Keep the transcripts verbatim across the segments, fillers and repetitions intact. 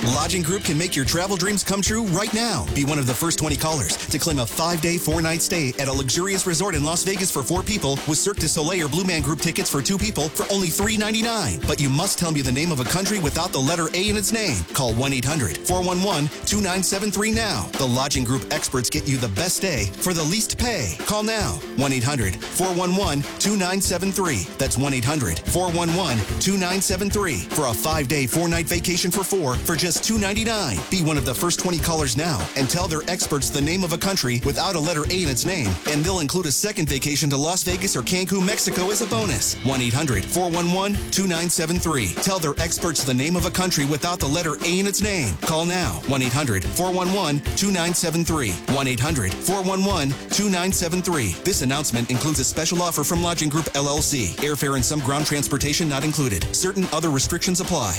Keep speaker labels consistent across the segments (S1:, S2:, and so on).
S1: Lodging Group can make your travel dreams come true right now. Be one of the first twenty callers to claim a five-day, four-night stay at a luxurious resort in Las Vegas for four people with Cirque du Soleil or Blue Man Group tickets for two people for only three ninety-nine. But you must tell me the name of a country without the letter A in its name. Call one eight hundred four one one two nine seven three now. The Lodging Group experts get you the best stay for the least pay. Call now. one eight hundred four one one two nine seven three. That's one eight hundred four one one two nine seven three for a five-day, four-night vacation for four for just two ninety-nine. Be one of the first twenty callers now and tell their experts the name of a country without a letter A in its name, and they'll include a second vacation to Las Vegas or Cancun, Mexico as a bonus. one eight hundred four one one two nine seven three. Tell their experts the name of a country without the letter A in its name. Call now. one eight hundred four one one two nine seven three. one eight hundred four one one two nine seven three. This announcement includes a special offer from Lodging Group L L C. Airfare and some ground transportation not included. Certain other restrictions apply.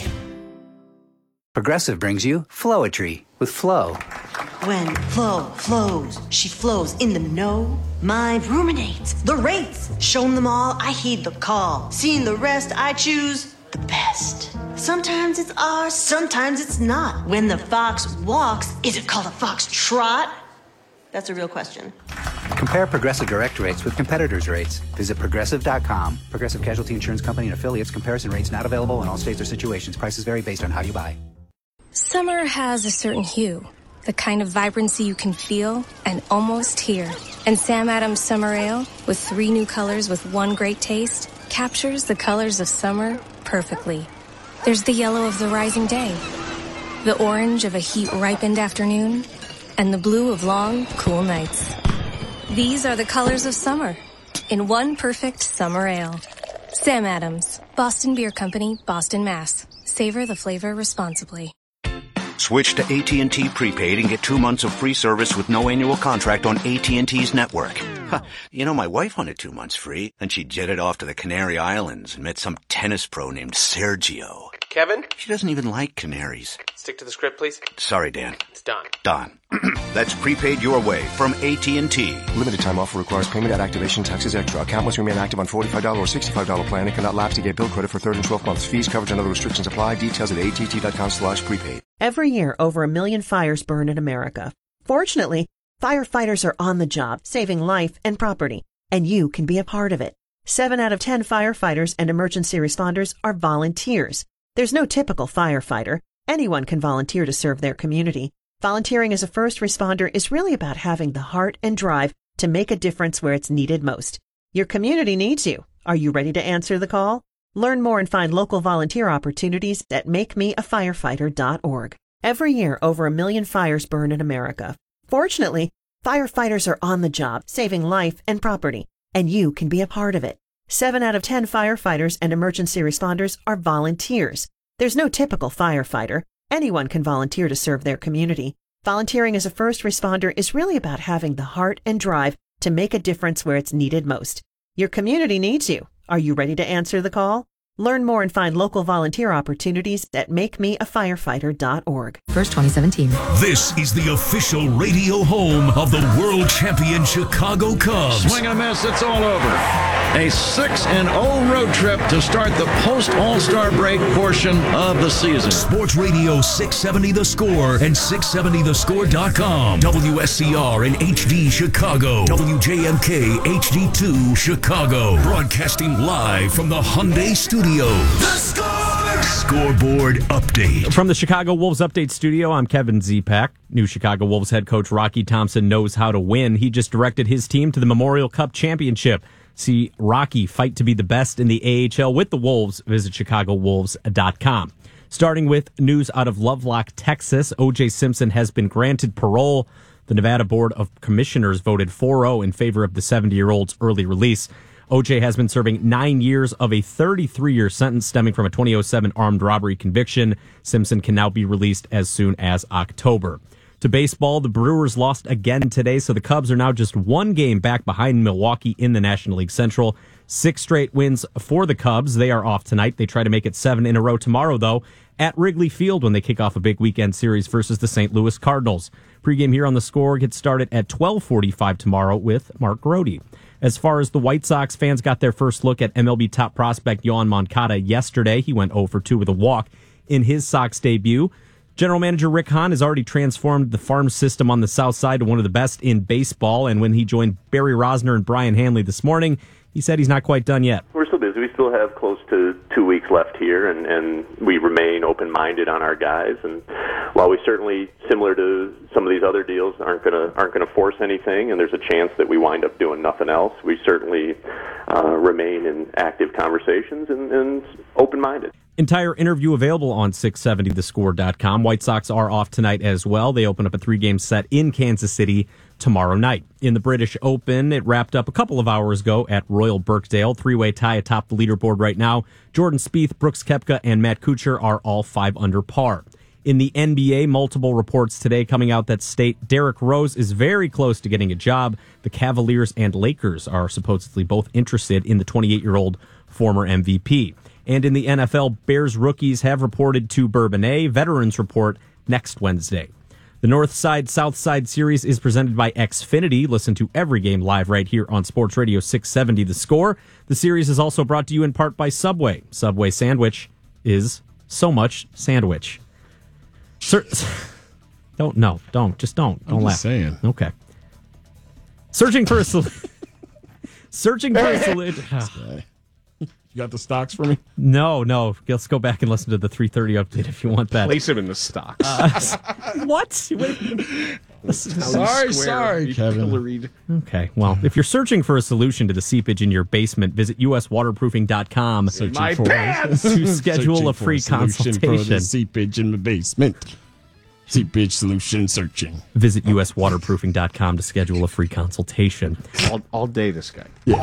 S2: Progressive brings you Flowetry with Flo.
S3: When Flo flows, she flows in the know. Mind ruminates the rates. Shown them all, I heed the call. Seeing the rest, I choose the best. Sometimes it's ours, sometimes it's not. When the fox walks, is it called a fox trot? That's a real question.
S2: Compare Progressive direct rates with competitors' rates. Visit Progressive dot com. Progressive Casualty Insurance Company and affiliates. Comparison rates not available in all states or situations. Prices vary based on how you buy.
S4: Summer has a certain hue, the kind of vibrancy you can feel and almost hear. And Sam Adams Summer Ale, with three new colors with one great taste, captures the colors of summer perfectly. There's the yellow of the rising day, the orange of a heat-ripened afternoon, and the blue of long, cool nights. These are the colors of summer in one perfect summer ale. Sam Adams, Boston Beer Company, Boston, Mass. Savor the flavor responsibly.
S5: Switch to A T and T Prepaid and get two months of free service with no annual contract on A T and T's network. Huh. You know, my wife wanted two months free, and she jetted off to the Canary Islands and met some tennis pro named Sergio.
S6: Kevin?
S5: She doesn't even like canaries.
S6: Stick to the script, please.
S5: Sorry, Dan.
S6: It's Don.
S5: Don. That's prepaid your way from A T and T.
S7: Limited time offer requires payment at activation. Taxes extra. Account must remain active on forty-five dollars or sixty-five dollars plan and cannot lapse to get bill credit for third and twelfth months. Fees, coverage, and other restrictions apply. Details at att.com slash prepaid.
S8: Every year, over a million fires burn in America. Fortunately, firefighters are on the job, saving life and property, and you can be a part of it. Seven out of ten firefighters and emergency responders are volunteers. There's no typical firefighter. Anyone can volunteer to serve their community. Volunteering as a first responder is really about having the heart and drive to make a difference where it's needed most. Your community needs you. Are you ready to answer the call? Learn more and find local volunteer opportunities at make me a firefighter dot org. Every year, over a million fires burn in America. Fortunately, firefighters are on the job, saving life and property, and you can be a part of it. Seven out of ten firefighters and emergency responders are volunteers. There's no typical firefighter. Anyone can volunteer to serve their community. Volunteering as a first responder is really about having the heart and drive to make a difference where it's needed most. Your community needs you. Are you ready to answer the call? Learn more and find local volunteer opportunities at make me a firefighter dot org.
S9: First twenty seventeen.
S10: This is the official radio home of the world champion Chicago Cubs.
S11: Swing and a miss, it's all over. A six and oh road trip to start the post-All-Star break portion of the season.
S10: Sports Radio six seventy The Score and six seventy the score dot com. W S C R in H D Chicago. W J M K H D two Chicago. Broadcasting live from the Hyundai Studios. The Score! Scoreboard Update.
S12: From the Chicago Wolves Update Studio, I'm Kevin Zipak. New Chicago Wolves head coach Rocky Thompson knows how to win. He just directed his team to the Memorial Cup Championship. See Rocky fight to be the best in the A H L with the Wolves. Visit chicago wolves dot com. Starting with news out of Lovelock, Texas, O J Simpson has been granted parole. The Nevada Board of Commissioners voted four oh in favor of the seventy-year-old's early release. O J has been serving nine years of a thirty-three-year sentence stemming from a twenty oh seven armed robbery conviction. Simpson can now be released as soon as October. To baseball, the Brewers lost again today, so the Cubs are now just one game back behind Milwaukee in the National League Central. Six straight wins for the Cubs. They are off tonight. They try to make it seven in a row tomorrow, though, at Wrigley Field when they kick off a big weekend series versus the Saint Louis Cardinals. Pregame here on The Score gets started at twelve forty-five tomorrow with Mark Grody. As far as the White Sox, fans got their first look at M L B top prospect Yoan Moncada yesterday. He went oh for two with a walk in his Sox debut. General Manager Rick Hahn has already transformed the farm system on the south side to one of the best in baseball, and when he joined Barry Rosner and Brian Hanley this morning, he said he's not quite done yet.
S6: We're still busy. We still have close to two weeks left here, and, and we remain open-minded on our guys. And while we certainly, similar to some of these other deals, aren't going to aren't going to force anything, and there's a chance that we wind up doing nothing else, we certainly uh, remain in active conversations and, and open-minded.
S12: Entire interview available on six seventy the score dot com. White Sox are off tonight as well. They open up a three-game set in Kansas City tomorrow night. In the British Open, it wrapped up a couple of hours ago at Royal Birkdale. Three-way tie atop the leaderboard right now. Jordan Spieth, Brooks Koepka, and Matt Kuchar are all five under par. In the N B A, multiple reports today coming out that state Derrick Rose is very close to getting a job. The Cavaliers and Lakers are supposedly both interested in the twenty-eight-year-old former M V P. And in the N F L, Bears rookies have reported to Bourbonnais. Veterans report next Wednesday. The North Side, South Side series is presented by Xfinity. Listen to every game live right here on Sports Radio six seventy The Score. The series is also brought to you in part by Subway. Subway sandwich is so much sandwich. Sir, don't, no, don't, just don't. Don't
S9: I'm
S12: laugh.
S9: Just saying.
S12: Okay. Searching for a solution. Searching for a solution.
S9: You got the stocks for me?
S12: No, no. Let's go back and listen to the three thirty update if you want that.
S13: Place him in the stocks.
S12: Uh, what?
S9: sorry, sorry, Kevin.
S12: Okay, well, if you're searching for a solution to the seepage in your basement, visit U S waterproofing dot com
S9: My pants!
S12: to schedule
S9: Searching
S12: a free
S9: for a solution
S12: consultation.
S9: For the seepage in the basement. Seepage solution searching.
S12: Visit U S waterproofing dot com to schedule a free consultation.
S13: All, all day, this guy.
S9: Yeah.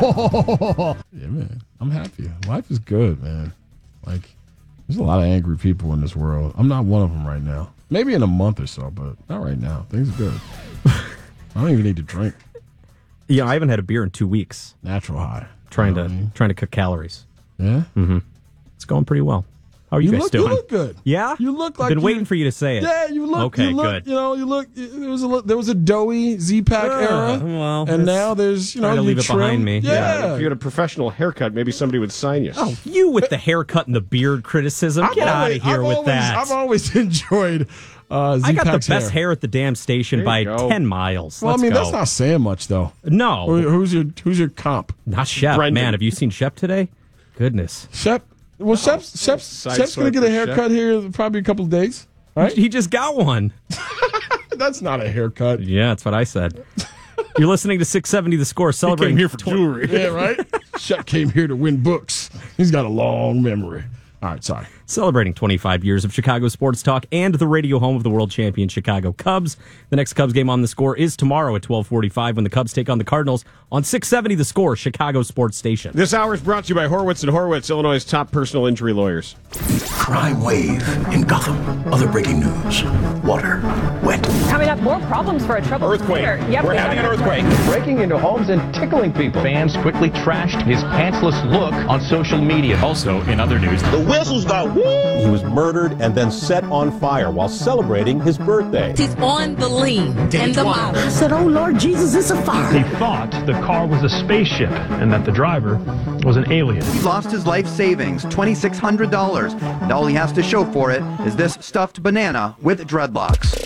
S9: yeah, man. I'm happy. Life is good, man. Like, there's a lot of angry people in this world. I'm not one of them right now. Maybe in a month or so, but not right now. Things are good. I don't even need to drink.
S12: Yeah, I haven't had a beer in two weeks.
S9: Natural high.
S12: Trying
S9: you know
S12: to
S9: I mean?
S12: trying to cut calories.
S9: Yeah?
S12: Mm-hmm. It's going pretty well. How are you,
S9: You
S12: guys
S9: look,
S12: doing?
S9: you look good.
S12: Yeah?
S9: You look like
S12: I've been
S9: you-
S12: waiting for you to say it.
S9: Yeah, you look.
S12: Okay,
S9: you look,
S12: good.
S9: You know, you look. There was a look- there was a doughy Z-Pack
S12: Uh,
S9: era,
S12: well,
S9: and
S12: it's
S9: now there's you know
S12: trying to
S9: you
S12: leave it
S9: trim.
S12: behind me.
S9: Yeah,
S13: If you had a professional haircut, maybe somebody would sign you.
S12: Oh, you with the haircut and the beard criticism.
S9: I've
S12: Get out
S9: always-
S12: of here
S9: I've
S12: with
S9: always,
S12: that.
S9: I've always enjoyed. Uh,
S12: I got the
S9: Z-Pack's
S12: best
S9: hair.
S12: hair at the damn station
S13: There
S12: by
S13: you go.
S12: ten miles.
S9: Well,
S12: Let's
S9: I mean
S12: go.
S9: that's not saying much though.
S12: No.
S9: Who- Who's your Who's your comp?
S12: Not Shep.
S13: Brendan.
S12: Man, have you seen Shep today? Goodness.
S9: Shep. Well, Shep's Shep's,
S13: Side
S9: Shep's gonna
S13: swipe
S9: get a
S13: for
S9: haircut here probably a couple of days. Right?
S12: He just got one.
S9: That's not a haircut.
S12: Yeah, that's what I said. You're listening to six seventy The Score, celebrating
S13: here for jewelry.
S9: Yeah, right. Shep came here to win books. He's got a long memory. All right, sorry.
S12: Celebrating twenty-five years of Chicago sports talk and the radio home of the world champion Chicago Cubs. The next Cubs game on The Score is tomorrow at twelve forty-five when the Cubs take on the Cardinals on six seventy The Score, Chicago Sports Station.
S13: This hour is brought to you by Horwitz and Horwitz, Illinois' top personal injury lawyers.
S14: Crime wave in Gotham. Other breaking news. Water. Wet.
S15: Coming up, more problems for a troubled
S14: Earthquake.
S15: skater. Yep,
S14: We're
S15: we
S14: having
S15: got
S14: an earthquake.
S16: Breaking into homes and tickling people. Fans quickly trashed his pantsless look on social media. Also, in other news,
S17: The whistles got woo! He was murdered and then set on fire while celebrating his birthday.
S18: He's on the lean and the model.
S19: I said, oh, Lord Jesus, it's a fire.
S20: He thought the car was a spaceship and that the driver was an alien.
S21: He lost his life savings, twenty-six hundred dollars, and all he has to show for it is this stuffed banana with dreadlocks.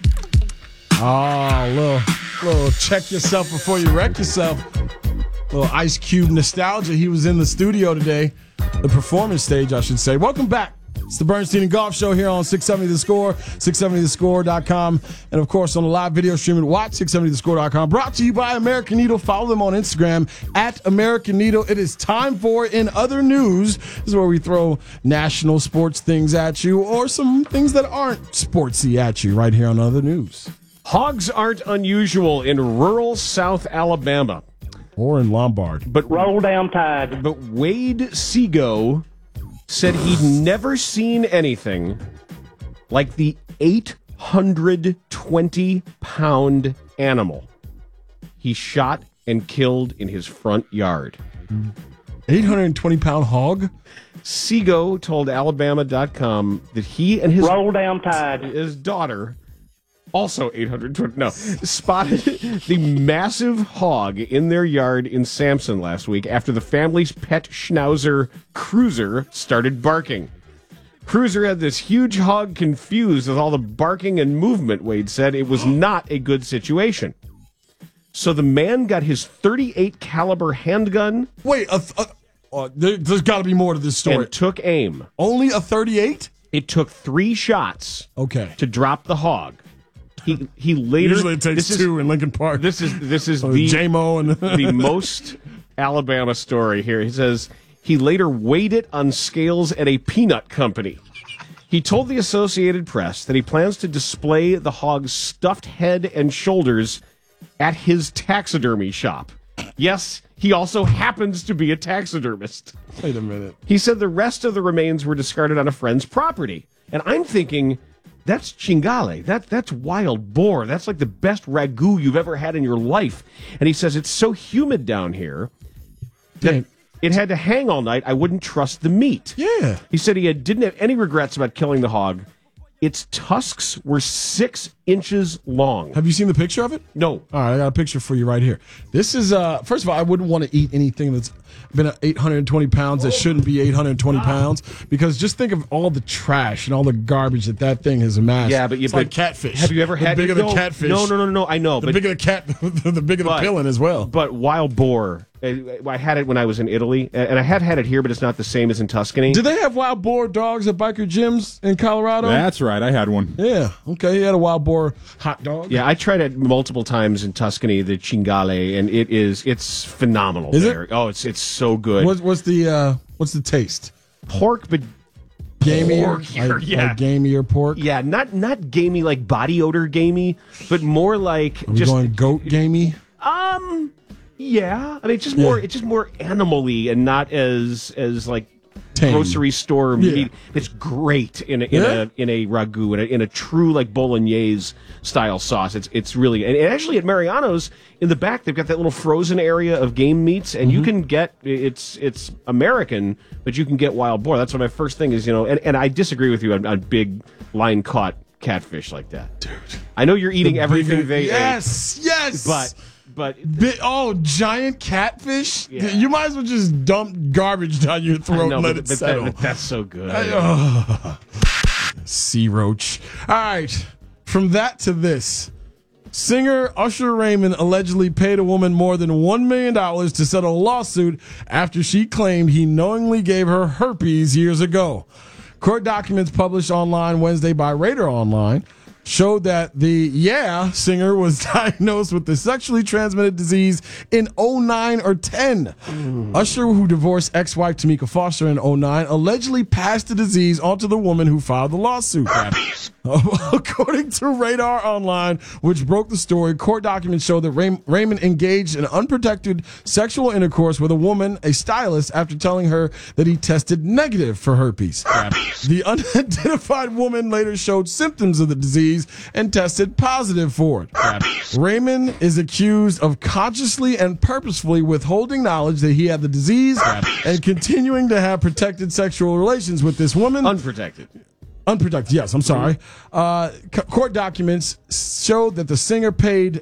S9: Oh, little, little check yourself before you wreck yourself. Little Ice Cube nostalgia. He was in the studio today, the performance stage, I should say. Welcome back. It's the Bernstein and Golf Show here on six seventy The Score, six seventy the score dot com, and of course on the live video stream at watch six seventy the score dot com. Brought to you by American Needle. Follow them on Instagram at American Needle. It is time for In Other News. This is where we throw national sports things at you or some things that aren't sportsy at you right here on Other News.
S13: Hogs aren't unusual in rural South Alabama.
S9: Or in Lombard.
S13: But roll down tide. But Wade Seago said he'd never seen anything like the eight hundred twenty pound animal he shot and killed in his front yard.
S9: eight hundred twenty pound hog?
S13: Seago told Alabama dot com that he and his
S22: roll down tide.
S13: His daughter, also eight hundred twenty, no, spotted the massive hog in their yard in Sampson last week after the family's pet schnauzer Cruiser started barking. Cruiser had this huge hog confused with all the barking and movement, Wade said. It was not a good situation. So the man got his thirty-eight caliber handgun.
S9: Wait, a th- uh, uh, there, there's got to be more to this story.
S13: And took aim.
S9: Only a thirty-eight?
S13: It took three shots.
S9: Okay.
S13: To drop the hog. He he later.
S9: Usually it takes two is, in Lincoln Park.
S13: This is this is
S9: oh,
S13: the
S9: J-Mo and
S13: the most Alabama story here. He says he later weighed it on scales at a peanut company. He told the Associated Press that he plans to display the hog's stuffed head and shoulders at his taxidermy shop. Yes, he also happens to be a taxidermist.
S9: Wait a minute.
S13: He said the rest of the remains were discarded on a friend's property. And I'm thinking, that's chingale. That, that's wild boar. That's like the best ragu you've ever had in your life. And he says it's so humid down here that Dang. It had to hang all night. I wouldn't trust the meat.
S9: Yeah.
S13: He said he had, didn't have any regrets about killing the hog. Its tusks were six inches long.
S9: Have you seen the picture of it?
S13: No.
S9: All right, I got a picture for you right here. This is, uh, first of all, I wouldn't want to eat anything that's been eight hundred twenty pounds that shouldn't be eight hundred twenty pounds, because just think of all the trash and all the garbage that that thing has amassed.
S13: Yeah, but you
S9: it's
S13: but
S9: like catfish.
S13: Have you ever had
S9: the bigger
S13: no,
S9: the catfish?
S13: No, no, no, no. I know.
S9: The
S13: but,
S9: bigger the cat, the bigger
S13: but,
S9: the pillin as well.
S13: But wild boar. I had it when I was in Italy, and I had had it here, but it's not the same as in Tuscany.
S9: Do they have wild boar dogs at biker gyms in Colorado?
S1: That's right. I had one.
S9: Yeah. Okay. You had a wild boar hot dog.
S13: Yeah, I tried it multiple times in Tuscany, the Cingale, and it is it's phenomenal.
S9: Is
S13: there.
S9: it?
S13: Oh, it's it's so good.
S9: What's, what's the uh, what's the taste?
S13: Pork, but
S9: gamier,
S13: porkier,
S9: like,
S13: yeah,
S9: like gamier pork.
S13: Yeah, not not gamey like body odor gamey, but more like
S9: Are we
S13: just
S9: going goat gamey.
S13: Um. Yeah, I mean, it's just more.
S9: Yeah.
S13: It's just more animal-y and not as as like
S9: Tame.
S13: grocery store
S9: Yeah.
S13: meat. It's great in a, in
S9: Yeah?
S13: a in a ragu in a, in a true like bolognese style sauce. It's it's really and actually at Mariano's in the back they've got that little frozen area of game meats, and
S9: Mm-hmm.
S13: you can get it's it's American, but you can get wild boar. That's what my first thing is, you know. And, and I disagree with you on, on big line caught catfish like that, dude. I know you're eating
S9: The
S13: everything
S9: bigger-
S13: they
S9: yes,
S13: ate,
S9: yes,
S13: but. But
S9: Bi- oh, giant catfish!
S13: Yeah.
S9: You might as well just dump garbage down your throat
S13: I know,
S9: and let
S13: but,
S9: it
S13: but
S9: settle.
S13: That, but that's so good.
S9: I- oh. Sea roach. All right, from that to this. Singer Usher Raymond allegedly paid a woman more than one million dollars to settle a lawsuit after she claimed he knowingly gave her herpes years ago. Court documents published online Wednesday by Radar Online showed that the Yeah singer was diagnosed with the sexually transmitted disease in oh nine or ten. Mm. Usher, who divorced ex-wife Tamika Foster in oh nine, allegedly passed the disease onto the woman who filed the lawsuit. According to Radar Online, which broke the story, court documents show that Ray- Raymond engaged in unprotected sexual intercourse with a woman, a stylist, after telling her that he tested negative for herpes. herpes. The unidentified woman later showed symptoms of the disease and tested positive for it. Herpes. Raymond is accused of consciously and purposefully withholding knowledge that he had the disease herpes. And continuing to have protected sexual relations with this woman.
S13: Unprotected.
S9: Unprotected, yes, I'm sorry. Uh, c- court documents showed that the singer paid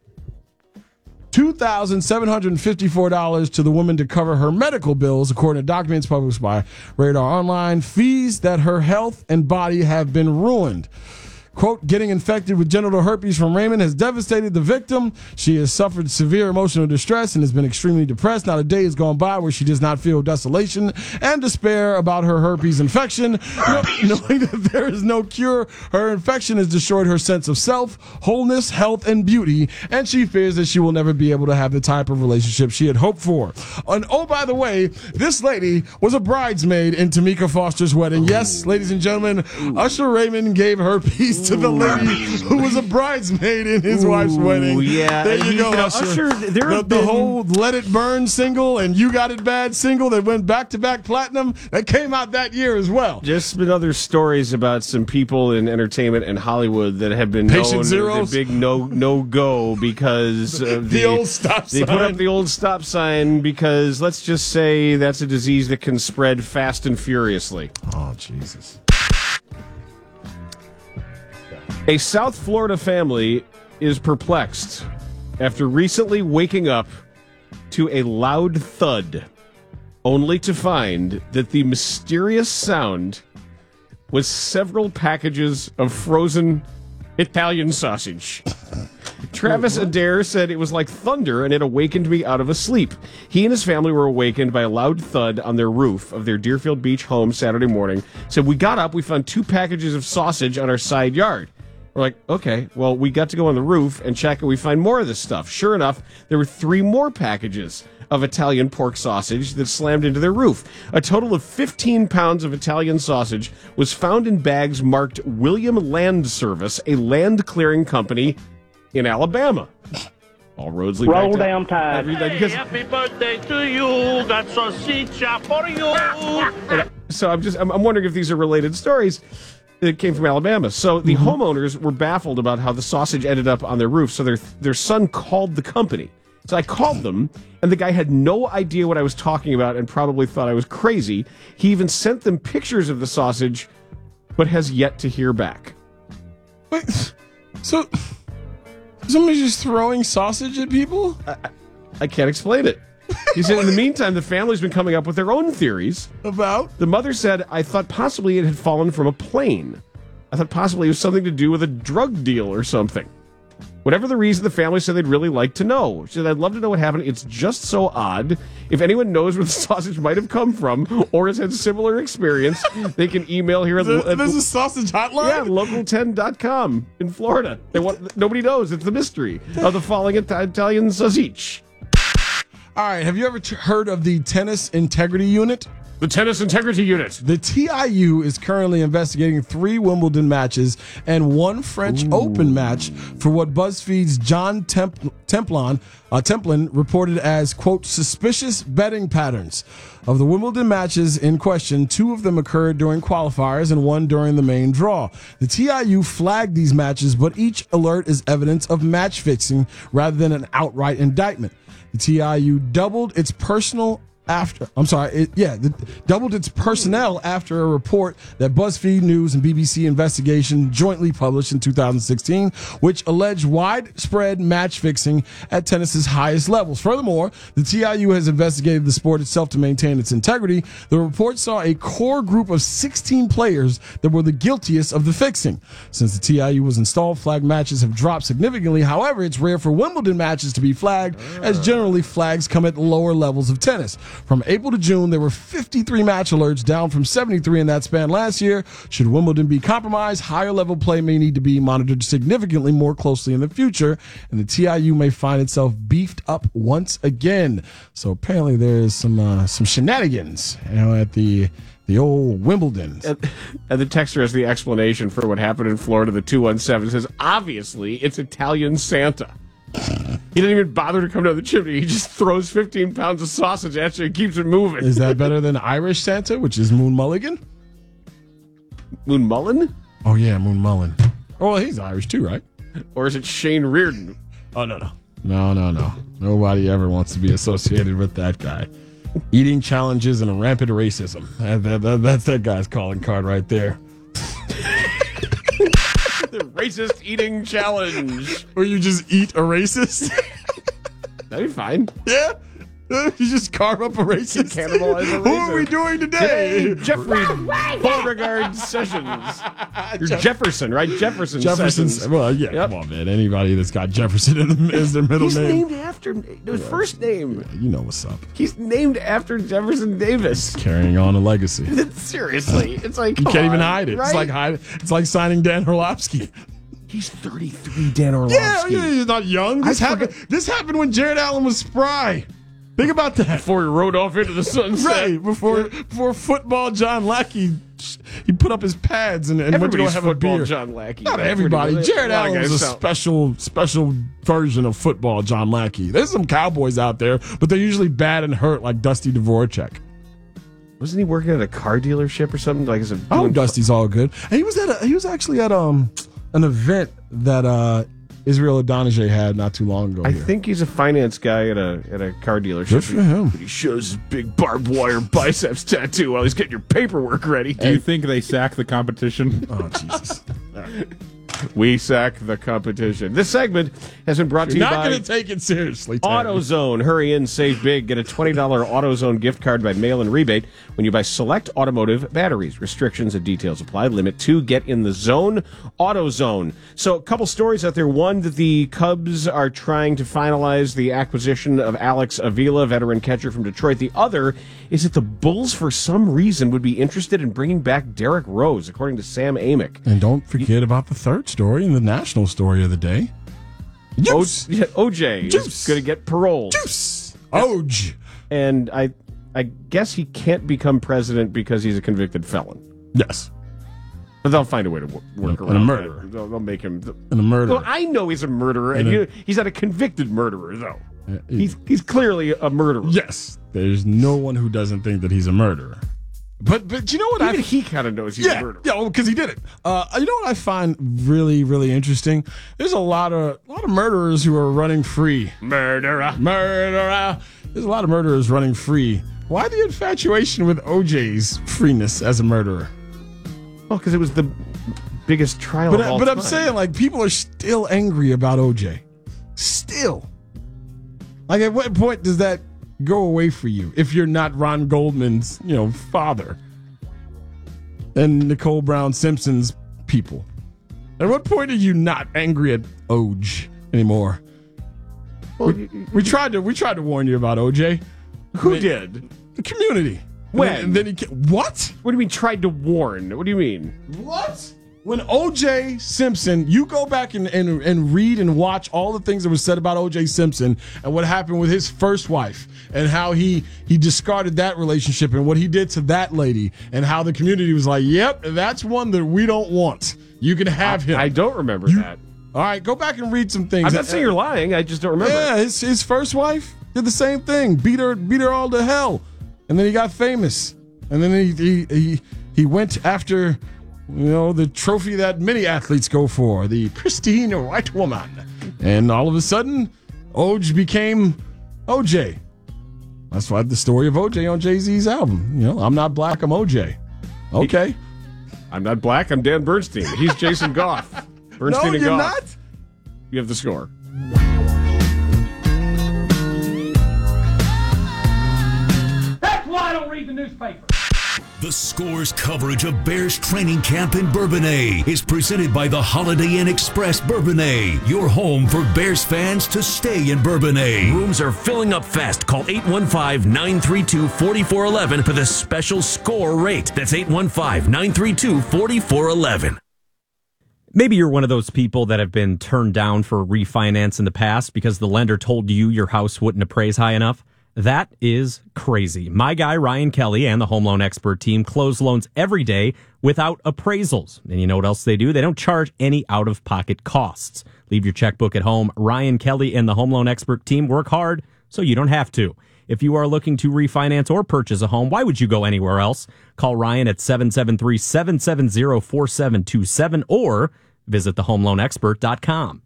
S9: two thousand seven hundred fifty-four dollars to the woman to cover her medical bills, according to documents published by Radar Online, fees that her health and body have been ruined. Quote, getting infected with genital herpes from Raymond has devastated the victim. She has suffered severe emotional distress and has been extremely depressed. Not a day has gone by where she does not feel desolation and despair about her herpes infection. No, knowing that there is no cure, her infection has destroyed her sense of self, wholeness, health, and beauty, and she fears that she will never be able to have the type of relationship she had hoped for. And oh, by the way, this lady was a bridesmaid in Tamika Foster's wedding. Yes, ladies and gentlemen, Usher Raymond gave herpes to the lady who was a bridesmaid in his Ooh, wife's wedding.
S13: Yeah,
S9: there you
S13: he,
S9: go,
S13: you know,
S9: Usher.
S13: Usher there
S9: the,
S13: have
S9: the
S13: been...
S9: whole "Let It Burn" single and "You Got It Bad" single that went back to back platinum that came out that year as well.
S13: Just been other stories about some people in entertainment and Hollywood that have been
S9: Patient
S13: known
S9: zeros?
S13: the big no no go because of
S9: the,
S13: the
S9: old stop
S13: they
S9: sign.
S13: put up the old stop sign because let's just say that's a disease that can spread fast and furiously.
S9: Oh Jesus.
S13: A South Florida family is perplexed after recently waking up to a loud thud, only to find that the mysterious sound was several packages of frozen Italian sausage. Travis Adair said it was like thunder and it awakened me out of a sleep. He and his family were awakened by a loud thud on their roof of their Deerfield Beach home Saturday morning. Said, we got up, we found two packages of sausage on our side yard. We're like, okay, well, we got to go on the roof and check and we find more of this stuff. Sure enough, there were three more packages of Italian pork sausage that slammed into their roof. A total of fifteen pounds of Italian sausage was found in bags marked William Land Service, a land clearing company in Alabama. All roads lead
S1: Roll
S13: back to
S1: down tide.
S13: Hey,
S1: happy birthday to you. That's salchicha for you.
S13: So I'm just I'm, I'm wondering if these are related stories that came from Alabama. So the mm-hmm. homeowners were baffled about how the sausage ended up on their roof. So their their son called the company. So I called them, and the guy had no idea what I was talking about and probably thought I was crazy. He even sent them pictures of the sausage, but has yet to hear back.
S9: Wait, so somebody's just throwing sausage at people?
S13: I, I can't explain it. He said, in the meantime, the family's been coming up with their own theories.
S9: About?
S13: The mother said, I thought possibly it had fallen from a plane. I thought possibly it was something to do with a drug deal or something. Whatever the reason, the family said they'd really like to know. She said, I'd love to know what happened. It's just so odd. If anyone knows where the sausage might have come from or has had similar experience, they can email here. At,
S9: There,
S13: at,
S9: there's a sausage hotline?
S13: Yeah, local ten dot com in Florida. They want, nobody knows. It's the mystery of the falling Italian sausage.
S9: All right, have you ever t- heard of the Tennis Integrity Unit?
S13: The Tennis Integrity Unit.
S9: The T I U is currently investigating three Wimbledon matches and one French Ooh. Open match for what BuzzFeed's John Temp- Templon, uh, Templin reported as, quote, suspicious betting patterns. Of the Wimbledon matches in question, two of them occurred during qualifiers and one during the main draw. The T I U flagged these matches, but each alert is evidence of match fixing rather than an outright indictment. The T I U doubled its personal After, I'm sorry, it, yeah, the, doubled its personnel after a report that BuzzFeed News and B B C Investigation jointly published in two thousand sixteen, which alleged widespread match fixing at tennis's highest levels. Furthermore, the T I U has investigated the sport itself to maintain its integrity. The report saw a core group of sixteen players that were the guiltiest of the fixing. Since the T I U was installed, flag matches have dropped significantly. However, it's rare for Wimbledon matches to be flagged, as generally flags come at lower levels of tennis. From April to June, there were fifty-three match alerts, down from seventy-three in that span last year. Should Wimbledon be compromised, higher level play may need to be monitored significantly more closely in the future, and the T I U may find itself beefed up once again. So apparently there is some uh, some shenanigans, you know, at the the old Wimbledon.
S13: And, and the texter has the explanation for what happened in Florida. The two one seven says, obviously, it's Italian Santa. He didn't even bother to come down the chimney. He just throws fifteen pounds of sausage at you and keeps it moving.
S9: Is that better than Irish Santa, which is Moon Mulligan?
S13: Moon Mullen?
S9: Oh, yeah, Moon Mullen. Oh, well, he's Irish too, right?
S13: Or is it Shane Reardon?
S9: Oh, no, no. No, no, no. Nobody ever wants to be associated with that guy. Eating challenges and rampant racism. That, that, that, that's that guy's calling card right there.
S13: The racist eating challenge.
S9: Where you just eat a racist?
S13: That'd be fine.
S9: Yeah. You just carve up a racist.
S13: Cannibalize a racist.
S9: Who are we doing today?
S13: Today Jeffrey Beauregard Sessions. You're Jeff- Jefferson, right? Jefferson
S9: Jefferson's,
S13: Sessions.
S9: Well, yeah,
S13: yep.
S9: come on, man. Anybody that's got Jefferson in the, as their middle
S13: He's
S9: name.
S13: He's named after his first name.
S9: You know what's up.
S13: He's named after Jefferson Davis.
S9: Carrying on a legacy.
S13: Seriously. It's like,
S9: you can't
S13: on,
S9: even hide it.
S13: Right?
S9: It's like hide, It's like signing Dan Orlovsky.
S13: He's thirty-three, Dan Orlovsky.
S9: Yeah, yeah, he's not young. This happened, this happened when Jared Allen was spry. Think about that.
S13: Before he rode off into the sunset.
S9: Right, before before football John Lackey, he put up his pads and, and went to go have a beer.
S13: John Lackey.
S9: Not everybody. Jared Allen was a special special version of football John Lackey. There's some Cowboys out there, but they're usually bad and hurt like Dusty Dvorak.
S13: Wasn't he working at a car dealership or something? Like, is it
S9: oh, Dusty's all good. And he was at a, he was actually at um an event that uh Israel Adonijah had not too long ago.
S13: I
S9: here.
S13: think he's a finance guy at a at a car dealership.
S9: Good for him.
S13: He shows his big barbed wire biceps tattoo while he's getting your paperwork ready.
S22: Do you think they sack the competition?
S9: Oh, Jesus. All right.
S13: We sack the competition. This segment has been brought to
S9: You're
S13: you
S9: not
S13: by...
S9: going to take it seriously, Terry.
S13: AutoZone. Hurry in, save big. Get a twenty dollars AutoZone gift card by mail and rebate when you buy select automotive batteries. Restrictions and details apply. Limit two. Get in the zone. AutoZone. So a couple stories out there. One, that the Cubs are trying to finalize the acquisition of Alex Avila, veteran catcher from Detroit. The other is that the Bulls, for some reason, would be interested in bringing back Derrick Rose, according to Sam Amick.
S9: And don't forget about the third story and the national story of the day. Juice.
S13: O- yeah, O J
S9: Juice.
S13: is going to get paroled.
S9: Juice. Oj.
S13: And I, I guess he can't become president because he's a convicted felon.
S9: Yes.
S13: But they'll find a way to work, work
S9: And
S13: around
S9: a murderer.
S13: that. They'll, they'll make him...
S9: And a murderer.
S13: Well, I know he's a murderer, and,
S9: And a-
S13: he, he's not a convicted murderer, though.
S9: Uh,
S13: He's he's clearly a murderer.
S9: Yes. There's no one who doesn't think that he's a murderer. But but you know what?
S13: Even
S9: I
S13: he kind of knows he's
S9: yeah,
S13: a murderer.
S9: Yeah, well, because he did it. Uh, you know what I find really, really interesting? There's a lot of a lot of murderers who are running free.
S13: Murderer.
S9: Murderer. There's a lot of murderers running free. Why the infatuation with O J's freeness as a murderer?
S13: Well, because it was the biggest trial
S9: But,
S13: of all
S9: but
S13: time.
S9: I'm saying, like, people are still angry about O J. Still. Like, at what point does that go away for you if you're not Ron Goldman's, you know, father and Nicole Brown Simpson's people? At what point are you not angry at O J anymore?
S13: Well,
S9: we, we tried to we tried to warn you about O J.
S13: Who
S9: I mean,
S13: did?
S9: The community.
S13: When?
S9: And then, and then he what?
S13: What do you mean tried to warn? What do you mean?
S9: What? When O J Simpson, you go back and, and, and read and watch all the things that were said about O J Simpson and what happened with his first wife and how he, he discarded that relationship and what he did to that lady and how the community was like, yep, that's one that we don't want. You can have him.
S13: I don't remember
S9: You-
S13: that.
S9: All right, go back and read some things.
S13: I'm not saying you're lying. I just don't remember.
S9: Yeah, his, his first wife did the same thing. Beat her, beat her all to hell. And then he got famous. And then he he he, he went after, you know, the trophy that many athletes go for, the pristine white woman. And all of a sudden, O J became O J. That's why the story of O J on Jay-Z's album. You know, I'm not black, I'm O J. Okay.
S13: I'm not black, I'm Dan Bernstein. He's Jason Goff. Bernstein
S9: No,
S13: and
S9: you're
S13: Goff.
S9: not.
S13: You have the score.
S16: That's why I don't read the newspaper.
S10: The Score's coverage of Bears training camp in Bourbonnais is presented by the Holiday Inn Express Bourbonnais, your home for Bears fans to stay in Bourbonnais. Rooms are filling up fast. Call eight one five, nine three two, four four one one for the special Score rate. That's eight one five, nine three two, four four one one.
S12: Maybe you're one of those people that have been turned down for refinance in the past because the lender told you your house wouldn't appraise high enough. That is crazy. My guy, Ryan Kelly, and the Home Loan Expert team close loans every day without appraisals. And you know what else they do? They don't charge any out-of-pocket costs. Leave your checkbook at home. Ryan Kelly and the Home Loan Expert team work hard so you don't have to. If you are looking to refinance or purchase a home, why would you go anywhere else? Call Ryan at seven seven three, seven seven zero, four seven two seven or visit the home loan expert dot com.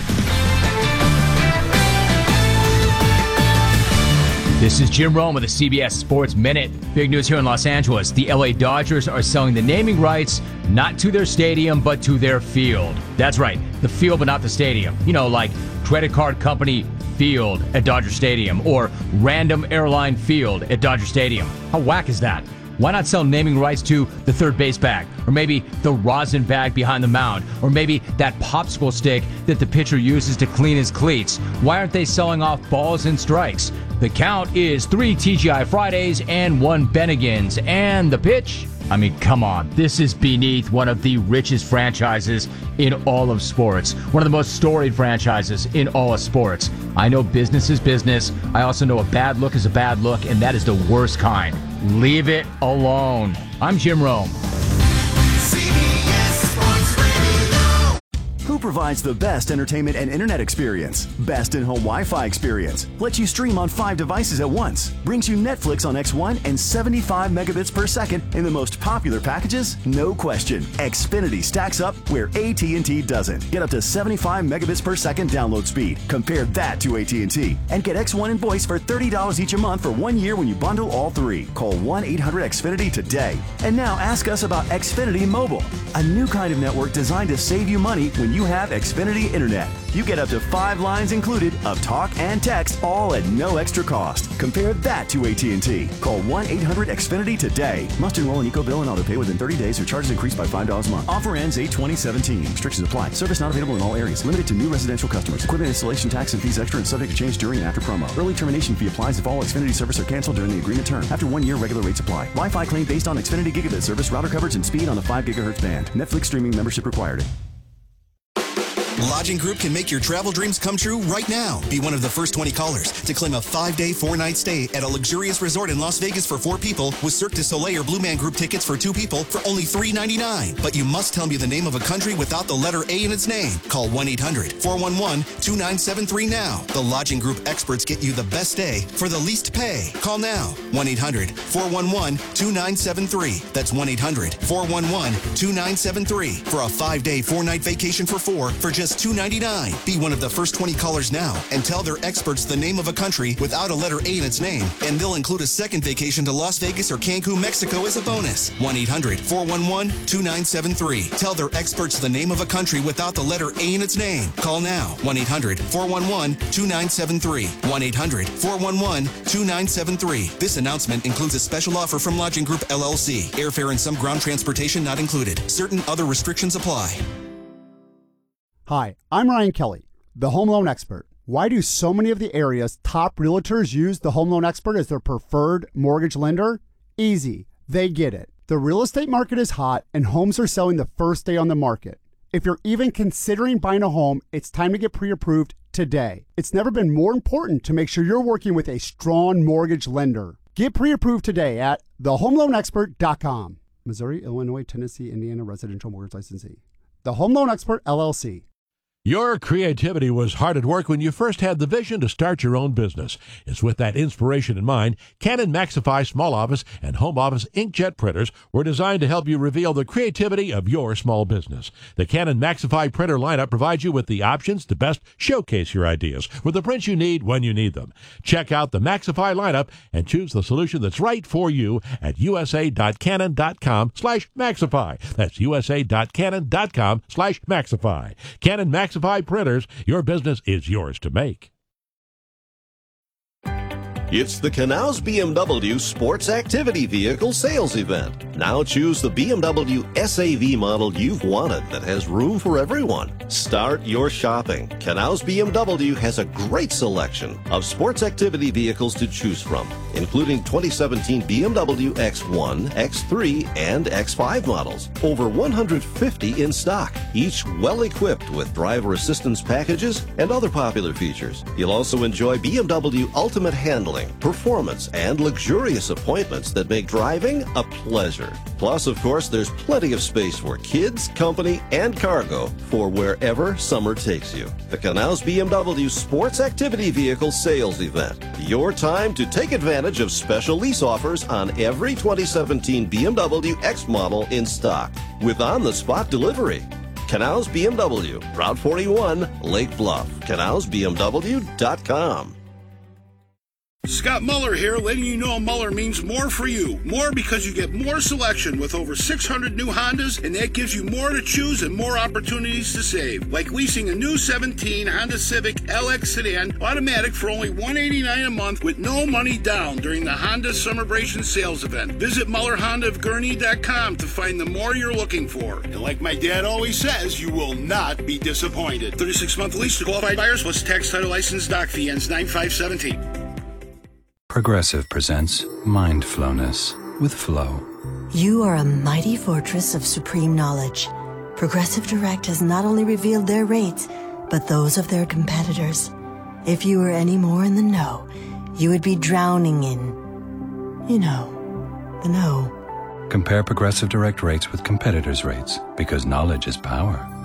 S3: This is Jim Rome with the C B S Sports Minute. Big news here in Los Angeles. The L A Dodgers are selling the naming rights not to their stadium, but to their field. That's right, the field, but not the stadium. You know, like Credit Card Company Field at Dodger Stadium or Random Airline Field at Dodger Stadium. How whack is that? Why not sell naming rights to the third base bag, or maybe the rosin bag behind the mound, or maybe that popsicle stick that the pitcher uses to clean his cleats? Why aren't they selling off balls and strikes? The count is three T G I Fridays and one Bennigan's. And the pitch? I mean, come on. This is beneath one of the richest franchises in all of sports. One of the most storied franchises in all of sports. I know business is business. I also know a bad look is a bad look, and that is the worst kind. Leave it alone. I'm Jim Rome.
S22: C B S Sports Radio.
S23: Who
S2: provides the best entertainment and internet experience, best in-home Wi-Fi experience, lets you stream on five devices at once, brings you Netflix on X one and seventy-five megabits per second in the most popular packages? No question. Xfinity stacks up where A T and T doesn't. Get up to seventy-five megabits per second download speed. Compare that to A T and T. And get X one and voice for thirty dollars each a month for one year when you bundle all three. Call one eight hundred X Finity today. And now ask us about Xfinity Mobile, a new kind of network designed to save you money when you have Xfinity Internet. You get up to five lines included of talk and text, all at no extra cost. Compare that to A T and T. Call one eight hundred X Finity today. Must enroll in EcoBill and auto pay within thirty days or charges increased by five dollars a month. Offer ends eight twenty seventeen. Restrictions apply. Service not available in all areas. Limited to new residential customers. Equipment installation tax and fees extra and subject to change during and after promo. Early termination fee applies if all Xfinity service are canceled during the agreement term. After one year, regular rates apply. Wi-Fi claim based on Xfinity gigabit service, router coverage, and speed on the five gigahertz band. Netflix streaming membership required.
S22: Lodging Group can make your travel dreams come true right now. Be one of the first twenty callers to claim a five-day, four-night stay at a luxurious resort in Las Vegas for four people with Cirque du Soleil or Blue Man Group tickets for two people for only three ninety-nine. But you must tell me the name of a country without the letter A in its name. Call one eight hundred four one one two nine seven three now. The Lodging Group experts get you the best stay for the least pay. Call now. one eight hundred four one one two nine seven three. That's one eight hundred four one one two nine seven three for a five-day, four-night vacation for four for just two ninety-nine. Be one of the first twenty callers now and tell their experts the name of a country without a letter A in its name, and they'll include a second vacation to Las Vegas or Cancun, Mexico as a bonus. one eight hundred four one one two nine seven three. Tell their experts the name of a country without the letter A in its name. Call now. one eight hundred four one one two nine seven three. one eight hundred four one one two nine seven three. This announcement includes a special offer from Lodging Group L L C. Airfare and some ground transportation not included. Certain other restrictions apply.
S23: Hi, I'm Ryan Kelly, the home loan expert. Why do so many of the area's top realtors use the home loan expert as their preferred mortgage lender? Easy. They get it. The real estate market is hot and homes are selling the first day on the market. If you're even considering buying a home, it's time to get pre-approved today. It's never been more important to make sure you're working with a strong mortgage lender. Get pre-approved today at the home loan expert dot com. Missouri, Illinois, Tennessee, Indiana residential mortgage licensee. The Home Loan Expert, L L C.
S24: Your creativity was hard at work when you first had the vision to start your own business. It's with that inspiration in mind, Canon Maxify Small Office and Home Office inkjet printers were designed to help you reveal the creativity of your small business. The Canon Maxify printer lineup provides you with the options to best showcase your ideas with the prints you need when you need them. Check out the Maxify lineup and choose the solution that's right for you at usa.canon.com slash Maxify. That's usa.canon.com slash Maxify. Canon Maxify Maxify printers, your business is yours to make.
S25: It's the Canals B M W Sports Activity Vehicle Sales Event. Now choose the B M W S A V model you've wanted that has room for everyone. Start your shopping. Canals B M W has a great selection of sports activity vehicles to choose from, including twenty seventeen B M W X one, X three, and X five models. Over one hundred fifty in stock, each well equipped with driver assistance packages and other popular features. You'll also enjoy B M W Ultimate Handling, performance, and luxurious appointments that make driving a pleasure. Plus, of course, there's plenty of space for kids, company, and cargo for wherever summer takes you. The Canals B M W Sports Activity Vehicle Sales Event. Your time to take advantage of special lease offers on every twenty seventeen B M W X model in stock with on-the-spot delivery. Canals B M W, Route forty-one, Lake Bluff. canals b m w dot com.
S26: Scott Muller here, letting you know Muller means more for you. More because you get more selection with over six hundred new Hondas, and that gives you more to choose and more opportunities to save. Like leasing a new seventeen Honda Civic L X sedan automatic for only one hundred eighty-nine dollars a month with no money down during the Honda Summerbration sales event. Visit Muller Honda of Gurnee dot com to find the more you're looking for. And like my dad always says, you will not be disappointed. thirty-six month lease to qualified buyers plus tax, title, license, doc fee ends nine five seventeen.
S27: Progressive presents Mindfulness with Flow.
S19: You are a mighty fortress of supreme knowledge. Progressive Direct has not only revealed their rates, but those of their competitors. If you were any more in the know, you would be drowning in, you know, the know.
S27: Compare Progressive Direct rates with competitors' rates, because knowledge is power.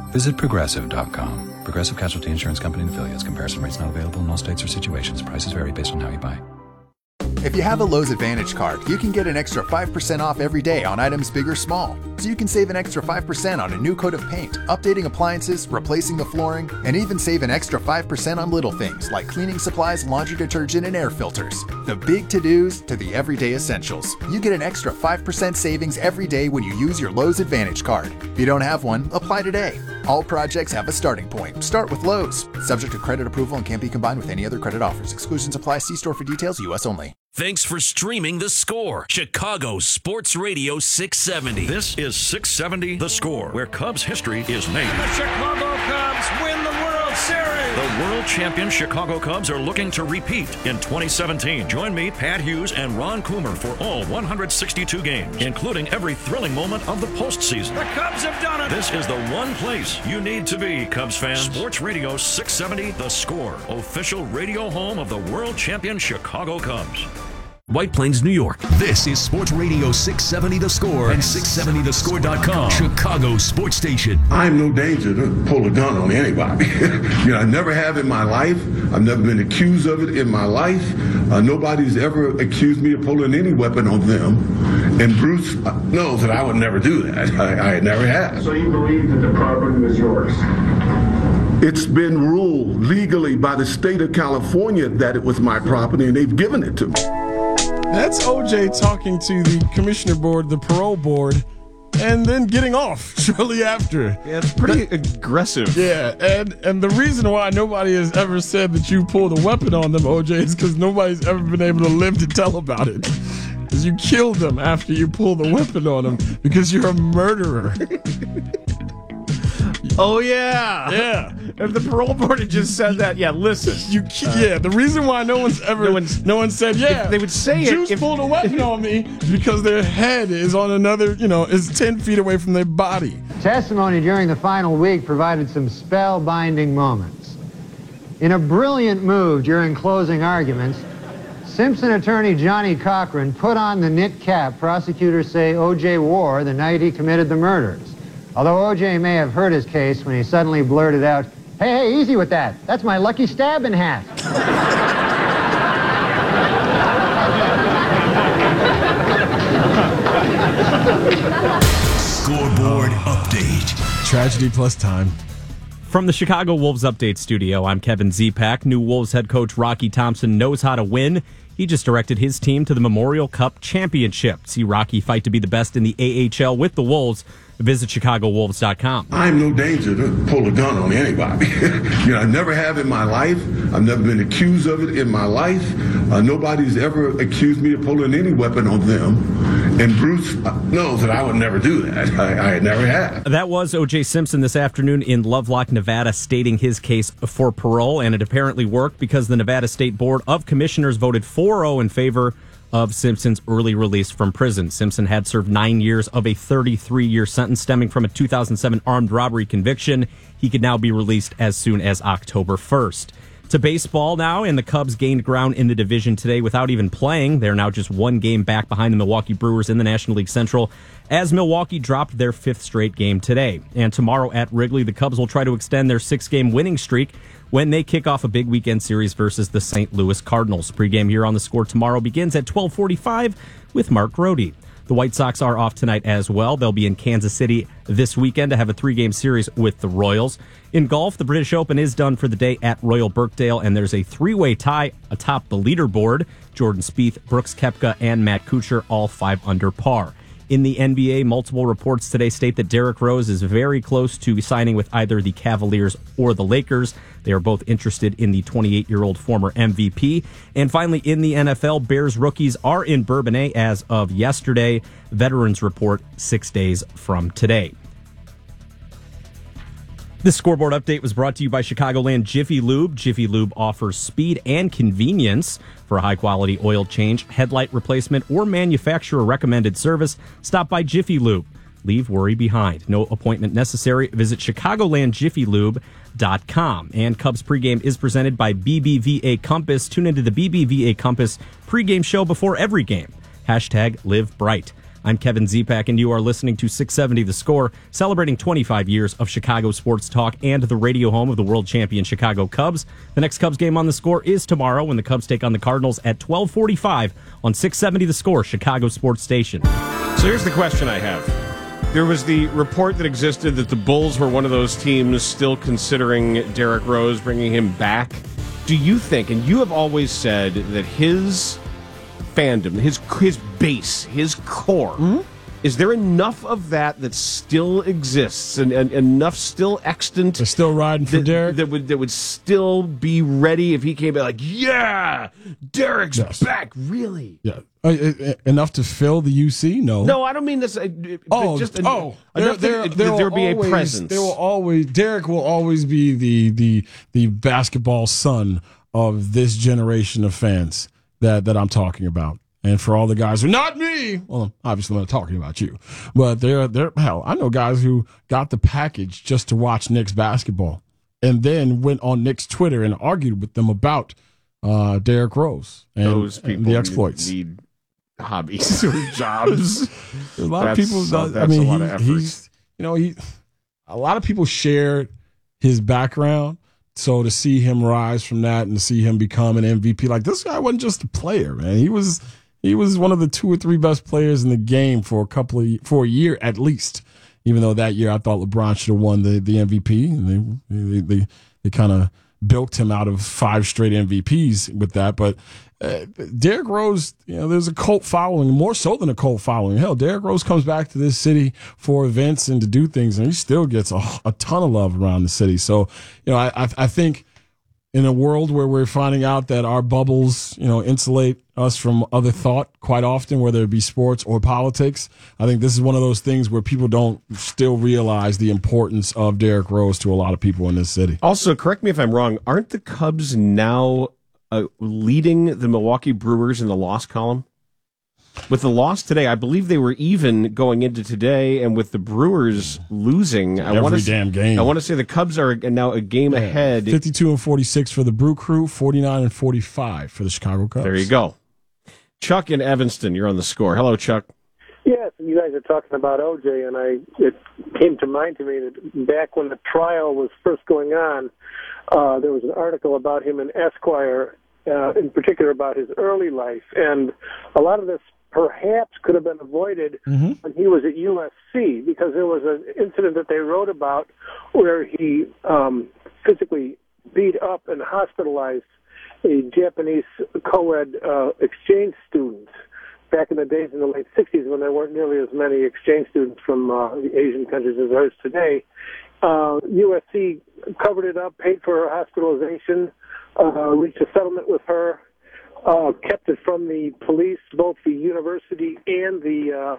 S27: visit progressive dot com. Progressive Casualty Insurance Company and affiliates. Comparison rates not available in all states or situations. Prices vary based on how you buy.
S4: If you have a Lowe's Advantage card, you can get an extra five percent off every day on items big or small. So you can save an extra five percent on a new coat of paint, updating appliances, replacing the flooring, and even save an extra five percent on little things like cleaning supplies, laundry detergent, and air filters. The big to-dos to the everyday essentials. You get an extra five percent savings every day when you use your Lowe's Advantage card. If you don't have one, apply today. All projects have a starting point. Start with Lowe's. Subject to credit approval and can't be combined with any other credit offers. Exclusions apply. See store for details. U S only.
S10: Thanks for streaming The Score, Chicago Sports Radio six seventy.
S5: This is six seventy The Score, where Cubs history is made.
S1: The Chicago Cubs win the World Series.
S5: The world champion Chicago Cubs are looking to repeat in twenty seventeen. Join me, Pat Hughes, and Ron Coomer for all one hundred sixty-two games, including every thrilling moment of the postseason.
S1: The Cubs have done it.
S5: This is the one place you need to be, Cubs fans. Sports Radio six seventy The Score, official radio home of the world champion Chicago Cubs.
S10: White Plains, New York. This is Sports Radio six seventy The Score and six seventy the score dot com, Chicago sports station.
S6: I'm no danger to pull a gun on anybody. You know, I never have in my life. I've never been accused of it in my life. Uh, nobody's ever accused me of pulling any weapon on them. And Bruce knows that I would never do that. I, I never have.
S7: So you believe that the property was yours?
S6: It's been ruled legally by the state of California that it was my property, and they've given it to me.
S9: That's O J talking to the commissioner board, the parole board, and then getting off shortly after.
S13: Yeah, it's pretty that, aggressive.
S9: Yeah, and, and the reason why nobody has ever said that you pulled a weapon on them, O J, is because nobody's ever been able to live to tell about it. Because you killed them after you pulled the weapon on them because you're a murderer.
S13: Oh, yeah.
S9: Yeah.
S13: If the parole board had just said that, yeah, listen.
S9: You, uh, yeah, the reason why no one's ever, no, one's, no one said, yeah,
S13: they would say
S9: Juice
S13: it. If,
S9: pulled a weapon on me because their head is on another, you know, is ten feet away from their body.
S8: Testimony during the final week provided some spellbinding moments. In a brilliant move during closing arguments, Simpson attorney Johnny Cochran put on the knit cap prosecutors say O J wore the night he committed the murders. Although O J may have hurt his case when he suddenly blurted out, hey, hey, easy with that. That's my lucky stabbing hat.
S10: Scoreboard update.
S9: Tragedy plus time.
S12: From the Chicago Wolves Update Studio, I'm Kevin Zepak. New Wolves head coach Rocky Thompson knows how to win. He just directed his team to the Memorial Cup Championship. See Rocky fight to be the best in the A H L with the Wolves. Visit Chicago Wolves dot com.
S6: I'm no danger to pull a gun on anybody. You know, I never have in my life. I've never been accused of it in my life. Uh, nobody's ever accused me of pulling any weapon on them. And Bruce knows that I would never do that. I, I never have.
S12: That was O J Simpson this afternoon in Lovelock, Nevada, stating his case for parole, and it apparently worked because the Nevada State Board of Commissioners voted four oh in favor of Simpson's early release from prison. Simpson had served nine years of a thirty-three-year sentence stemming from a two thousand seven armed robbery conviction. He could now be released as soon as October first. To baseball now, and the Cubs gained ground in the division today without even playing. They're now just one game back behind the Milwaukee Brewers in the National League Central as Milwaukee dropped their fifth straight game today. And tomorrow at Wrigley, the Cubs will try to extend their six-game winning streak when they kick off a big weekend series versus the Saint Louis Cardinals. Pregame here on The Score tomorrow begins at twelve forty-five with Mark Grody. The White Sox are off tonight as well. They'll be in Kansas City this weekend to have a three-game series with the Royals. In golf, the British Open is done for the day at Royal Birkdale, and there's a three-way tie atop the leaderboard. Jordan Spieth, Brooks Koepka, and Matt Kuchar, all five under par. In the N B A, multiple reports today state that Derrick Rose is very close to signing with either the Cavaliers or the Lakers. They are both interested in the twenty-eight-year-old former M V P. And finally, in the N F L, Bears rookies are in Bourbonnais as of yesterday. Veterans report six days from today. This scoreboard update was brought to you by Chicagoland Jiffy Lube. Jiffy Lube offers speed and convenience for a high-quality oil change, headlight replacement, or manufacturer-recommended service. Stop by Jiffy Lube. Leave worry behind. No appointment necessary. Visit Chicagoland Jiffy Lube dot com. And Cubs pregame is presented by B B V A Compass. Tune into the B B V A Compass pregame show before every game. Hashtag Live Bright. I'm Kevin Zepak, and you are listening to six seventy The Score, celebrating twenty-five years of Chicago sports talk and the radio home of the world champion Chicago Cubs. The next Cubs game on The Score is tomorrow when the Cubs take on the Cardinals at twelve forty-five on six seventy The Score, Chicago sports station.
S13: So here's the question I have. There was the report that existed that the Bulls were one of those teams still considering Derrick Rose, bringing him back. Do you think, and you have always said that his fandom, his his base, his core, mm-hmm. is there enough of that that still exists and, and enough still extant?
S9: They're still riding for
S13: that,
S9: Derrick?
S13: That would, that would still be ready if he came back like, yeah, Derrick's
S9: yes.
S13: back, really?
S9: Yeah. Uh, uh, enough to fill the U C? No.
S13: No, I don't mean this. Uh,
S9: oh,
S13: just
S9: oh,
S13: enough
S9: there,
S13: that,
S9: there,
S13: that there be
S9: always,
S13: a presence.
S9: There will always, Derrick will always be the the the basketball son of this generation of fans that, that I'm talking about. And for all the guys who, not me, well, obviously I'm not talking about you, but they're, they're, hell, I know guys who got the package just to watch Knicks basketball and then went on Knicks Twitter and argued with them about uh, Derrick Rose and,
S13: Those people
S9: and the exploits.
S13: Need hobbies or jobs.
S9: a lot
S13: that's,
S9: of people,
S13: that's
S9: I mean,
S13: a lot
S9: he,
S13: of effort.
S9: he's, you know, he, a lot of people shared his background. So to see him rise from that and to see him become an M V P, like this guy wasn't just a player, man. He was, he was one of the two or three best players in the game for a couple of, for a year at least. Even though that year I thought LeBron should have won the, the M V P, and they, they, they, they kind of bilked him out of five straight M V Ps with that. But uh, Derrick Rose, you know, there's a cult following, more so than a cult following. Hell, Derrick Rose comes back to this city for events and to do things, and he still gets a, a ton of love around the city. So, you know, I, I, I think in a world where we're finding out that our bubbles, you know, insulate us from other thought quite often, whether it be sports or politics, I think this is one of those things where people don't still realize the importance of Derrick Rose to a lot of people in this city.
S13: Also, correct me if I'm wrong, aren't the Cubs now uh, leading the Milwaukee Brewers in the loss column? With the loss today, I believe they were even going into today, and with the Brewers losing, I
S9: Every
S13: want to
S9: damn game.
S13: I want to say the Cubs are now a game yeah. ahead.
S9: fifty-two and forty-six for the Brew Crew, forty-nine and forty-five for the Chicago Cubs.
S13: There you go. Chuck in Evanston, you're on the Score. Hello, Chuck.
S11: Yes, you guys are talking about O J, and I it came to mind to me that back when the trial was first going on, uh, there was an article about him in Esquire, uh, in particular about his early life, and a lot of this perhaps could have been avoided mm-hmm. when he was at U S C, because there was an incident that they wrote about where he um, physically beat up and hospitalized a Japanese co-ed uh, exchange student back in the days in the late sixties when there weren't nearly as many exchange students from uh, the Asian countries as there is today. Uh, U S C covered it up, paid for her hospitalization, uh, reached a settlement with her, Uh, kept it from the police, both the university and the uh,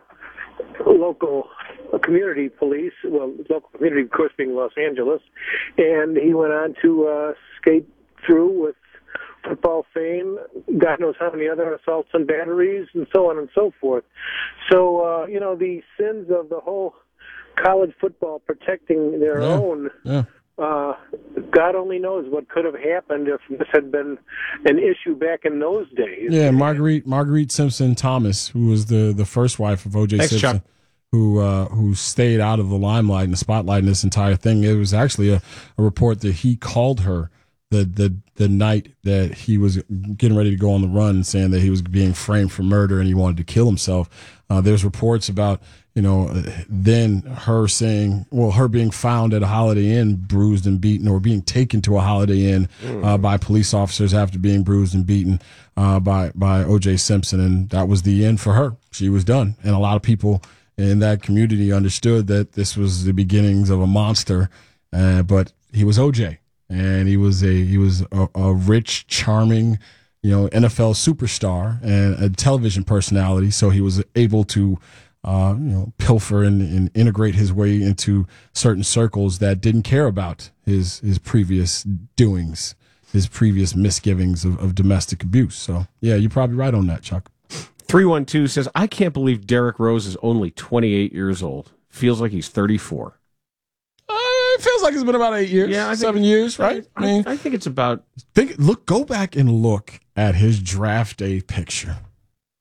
S11: local community police, well, local community, of course, being Los Angeles, and he went on to uh, skate through with football fame, God knows how many other assaults and batteries, and so on and so forth. So, uh, you know, the sins of the whole college football protecting their
S9: yeah.
S11: own
S9: Yeah.
S11: Uh, God only knows what could have happened if this had been an issue back in those days.
S9: Yeah, Marguerite Marguerite Simpson Thomas, who was the, the first wife of O J
S13: Thanks,
S9: Simpson,
S13: Chuck.
S9: who uh, who stayed out of the limelight and the spotlight in this entire thing. It was actually a, a report that he called her the, the the night that he was getting ready to go on the run, saying that he was being framed for murder and he wanted to kill himself. Uh, there's reports about, you know, then her saying, well, her being found at a Holiday Inn bruised and beaten, or being taken to a Holiday Inn uh, by police officers after being bruised and beaten uh, by, by O J Simpson. And that was the end for her. She was done. And a lot of people in that community understood that this was the beginnings of a monster. Uh, but he was O J, and he was a, he was a, a rich, charming, you know, N F L superstar and a television personality. So he was able to, Uh, you know, pilfer and, and integrate his way into certain circles that didn't care about his his previous doings, his previous misgivings of, of domestic abuse. So, yeah, you're probably right on that, Chuck.
S13: three one two says, I can't believe Derrick Rose is only twenty-eight years old. Feels like he's thirty-four.
S9: Uh, it feels like it's been about eight years, yeah, seven think, years, right?
S13: I, I mean, I think it's about.
S9: Think, look, go back and look at his draft day picture.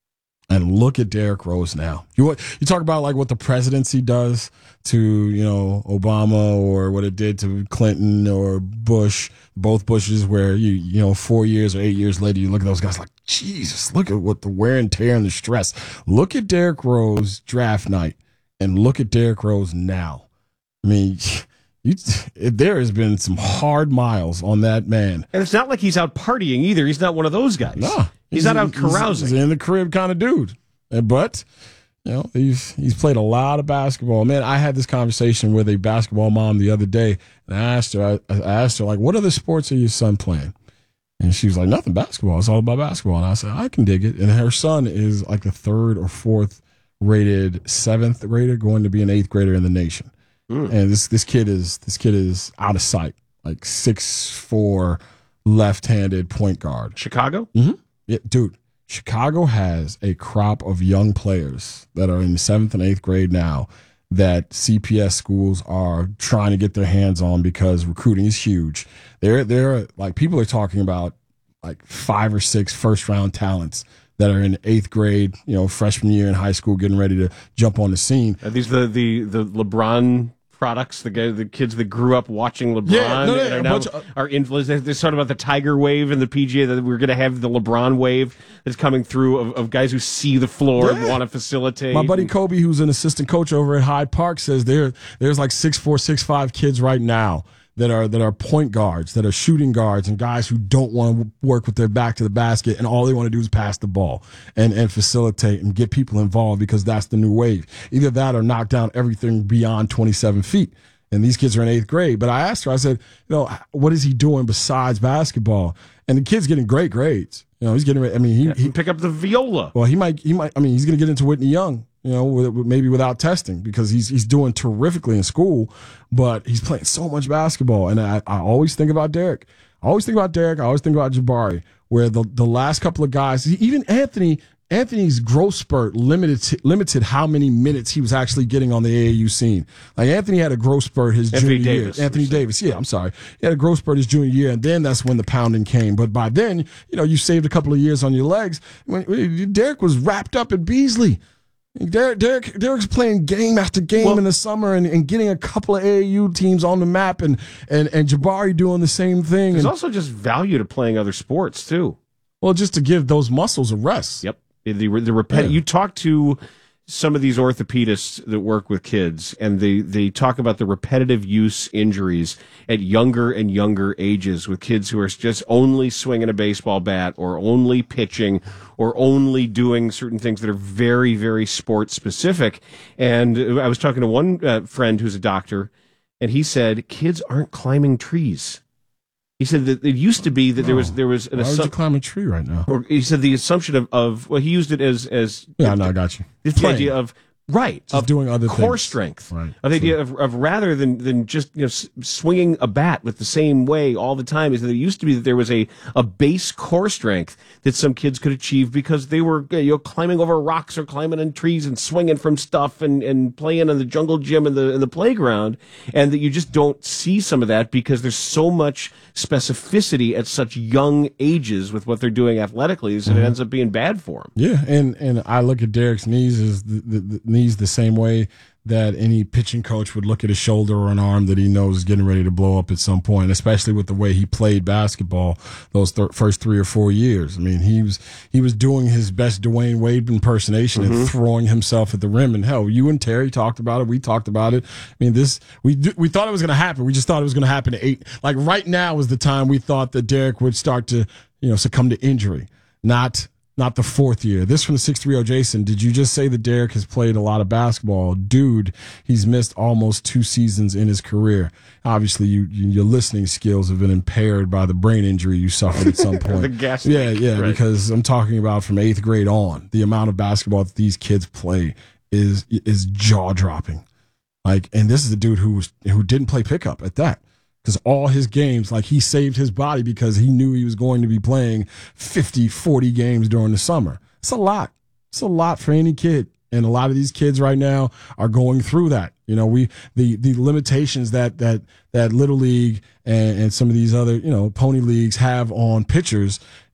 S9: And look at Derrick Rose now. You you talk about like what the presidency does to, you know, Obama, or what it did to Clinton or Bush, both Bushes, where you you know four years or eight years later you look at those guys like, Jesus, look at what the wear and tear and the stress. Look at Derrick Rose draft night and look at Derrick Rose now. I mean, you, there has been some hard miles on that man.
S13: And it's not like he's out partying either. He's not one of those guys.
S9: No.
S13: He's, he's not out carousing.
S9: He's in the crib kind of dude. But, you know, he's he's played a lot of basketball. Man, I had this conversation with a basketball mom the other day, and I asked her, I, I asked her, like, what other sports are your son playing? And she was like, nothing, basketball. It's all about basketball. And I said, I can dig it. And her son is like the third or fourth rated seventh grader, going to be an eighth grader in the nation. Mm. And this this kid is this kid is out of sight, like six four, left-handed point guard.
S13: Chicago?
S9: Mm-hmm. Yeah, dude, Chicago has a crop of young players that are in the seventh and eighth grade now that C P S schools are trying to get their hands on because recruiting is huge. They're, they're like, people are talking about like five or six first-round talents that are in eighth grade, you know, freshman year in high school, getting ready to jump on the scene.
S13: Are these the, the, the LeBron products, the guy, the kids that grew up watching LeBron
S9: yeah, no, no,
S13: and are now
S9: of,
S13: are influenced? They're talking about the Tiger Wave and the P G A, that we're going to have the LeBron Wave that's coming through of, of guys who see the floor
S9: yeah.
S13: and want to facilitate.
S9: My buddy Kobe, who's an assistant coach over at Hyde Park, says there there's like six four, six five kids right now that are that are point guards, that are shooting guards, and guys who don't want to work with their back to the basket, and all they want to do is pass the ball and, and facilitate and get people involved, because that's the new wave. Either that or knock down everything beyond twenty-seven feet. And these kids are in eighth grade. But I asked her, I said, you know, what is he doing besides basketball? And the kid's getting great grades. You know, he's getting, I mean, he,
S13: yeah,
S9: he
S13: pick up the viola.
S9: Well, he might, he might, I mean, he's going to get into Whitney Young, you know, with, with, maybe without testing, because he's he's doing terrifically in school, but he's playing so much basketball. And I, I always think about Derrick. I always think about Derrick. I always think about Jabari, where the, the last couple of guys, even Anthony, Anthony's growth spurt limited limited how many minutes he was actually getting on the A A U scene. Like, Anthony had a growth spurt his
S13: Anthony
S9: junior
S13: Davis,
S9: year. Anthony Davis, yeah, I'm sorry. He had a growth spurt his junior year, and then that's when the pounding came. But by then, you know, you saved a couple of years on your legs. When, when Derrick was wrapped up at Beasley. Derrick, Derrick, Derrick's playing game after game well, in the summer and, and getting a couple of A A U teams on the map, and, and, and Jabari doing the same thing.
S13: There's
S9: and,
S13: also just value to playing other sports, too.
S9: Well, just to give those muscles a rest.
S13: Yep. The, the repeti- yeah. You talk to some of these orthopedists that work with kids, and they, they talk about the repetitive use injuries at younger and younger ages with kids who are just only swinging a baseball bat, or only pitching, or only doing certain things that are very, very sport specific. And I was talking to one uh, friend who's a doctor, and he said kids aren't climbing trees. He said that it used to be that there was there was an
S9: Why
S13: assumption.
S9: would you climb a tree right now?
S13: Or he said the assumption of, of well, he used it as as
S9: yeah, no, I got you.
S13: The idea of right
S9: just
S13: of
S9: doing other
S13: core
S9: things.
S13: strength,
S9: right?
S13: Of the idea of, of rather than than just you know s- swinging a bat with the same way all the time, is that it used to be that there was a a base core strength that some kids could achieve because they were you know climbing over rocks or climbing in trees and swinging from stuff and, and playing in the jungle gym and the in the playground, and that you just don't see some of that because there's so much specificity at such young ages with what they're doing athletically, so mm-hmm. it ends up being bad for them.
S9: Yeah, and and I look at Derrick's knees as the, the, the knees the same way that any pitching coach would look at a shoulder or an arm that he knows is getting ready to blow up at some point, especially with the way he played basketball those th- first three or four years. I mean, he was he was doing his best Dwayne Wade impersonation mm-hmm. and throwing himself at the rim. And hell, you and Terry talked about it. We talked about it. I mean, this we do, we thought it was going to happen. We just thought it was going to happen at eight. Like right now was the time we thought that Derrick would start to you know succumb to injury, not. Not the fourth year. This from the six three oh Jason. Did you just say that Derrick has played a lot of basketball? Dude, he's missed almost two seasons in his career. Obviously, you, you your listening skills have been impaired by the brain injury you suffered at some point.
S13: the gas
S9: yeah, yeah,
S13: right.
S9: Because I'm talking about from eighth grade on. The amount of basketball that these kids play is is jaw dropping. Like, and this is a dude who was who didn't play pickup at that. Because all his games, like he saved his body because he knew he was going to be playing fifty, forty games during the summer. It's a lot. It's a lot for any kid. And a lot of these kids right now are going through that. You know, we the the limitations that that that Little League and, and some of these other, you know, pony leagues have on pitchers,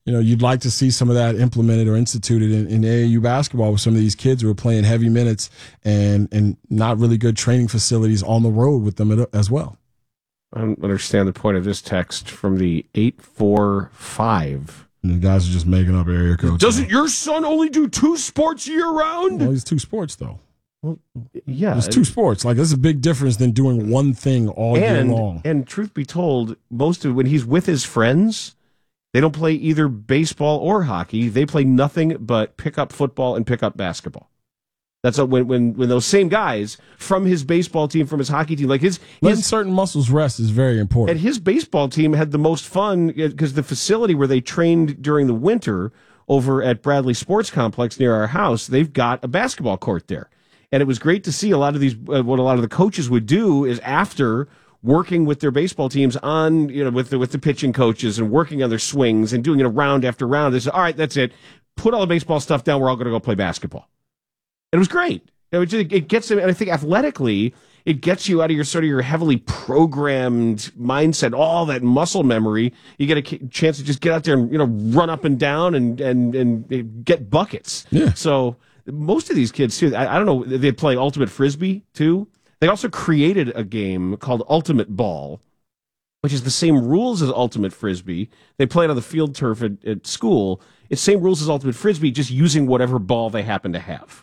S9: you know, you'd like to see some of that implemented or instituted in, in A A U basketball with some of these kids who are playing heavy minutes and, and not really good training facilities on the road with them as well.
S13: I don't understand the point of this text from the eight four five.
S9: And the guys are just making up area codes.
S13: Doesn't your son only do two sports year round?
S9: Well, he's two sports, though.
S13: Well, yeah.
S9: There's two sports. Like, that's a big difference than doing one thing all
S13: and,
S9: year long.
S13: And truth be told, most of when he's with his friends, they don't play either baseball or hockey. They play nothing but pickup football and pickup basketball. That's a, when when when those same guys from his baseball team, from his hockey team, like his,
S9: letting
S13: his
S9: certain muscles rest is very important.
S13: And his baseball team had the most fun because the facility where they trained during the winter over at Bradley Sports Complex near our house, they've got a basketball court there. And it was great to see a lot of these, uh, what a lot of the coaches would do is after working with their baseball teams on, you know, with the, with the pitching coaches and working on their swings and doing it round after round. They said, all right, that's it. Put all the baseball stuff down. We're all going to go play basketball. And it was great. It, was just, it gets them, and I think athletically, it gets you out of your sort of your heavily programmed mindset, all that muscle memory. You get a chance to just get out there and, you know, run up and down and, and, and get buckets.
S9: Yeah.
S13: So most of these kids, too, I, I don't know, they play Ultimate Frisbee, too. They also created a game called Ultimate Ball, which is the same rules as Ultimate Frisbee. They play it on the field turf at, at school. It's same rules as Ultimate Frisbee, just using whatever ball they happen to have.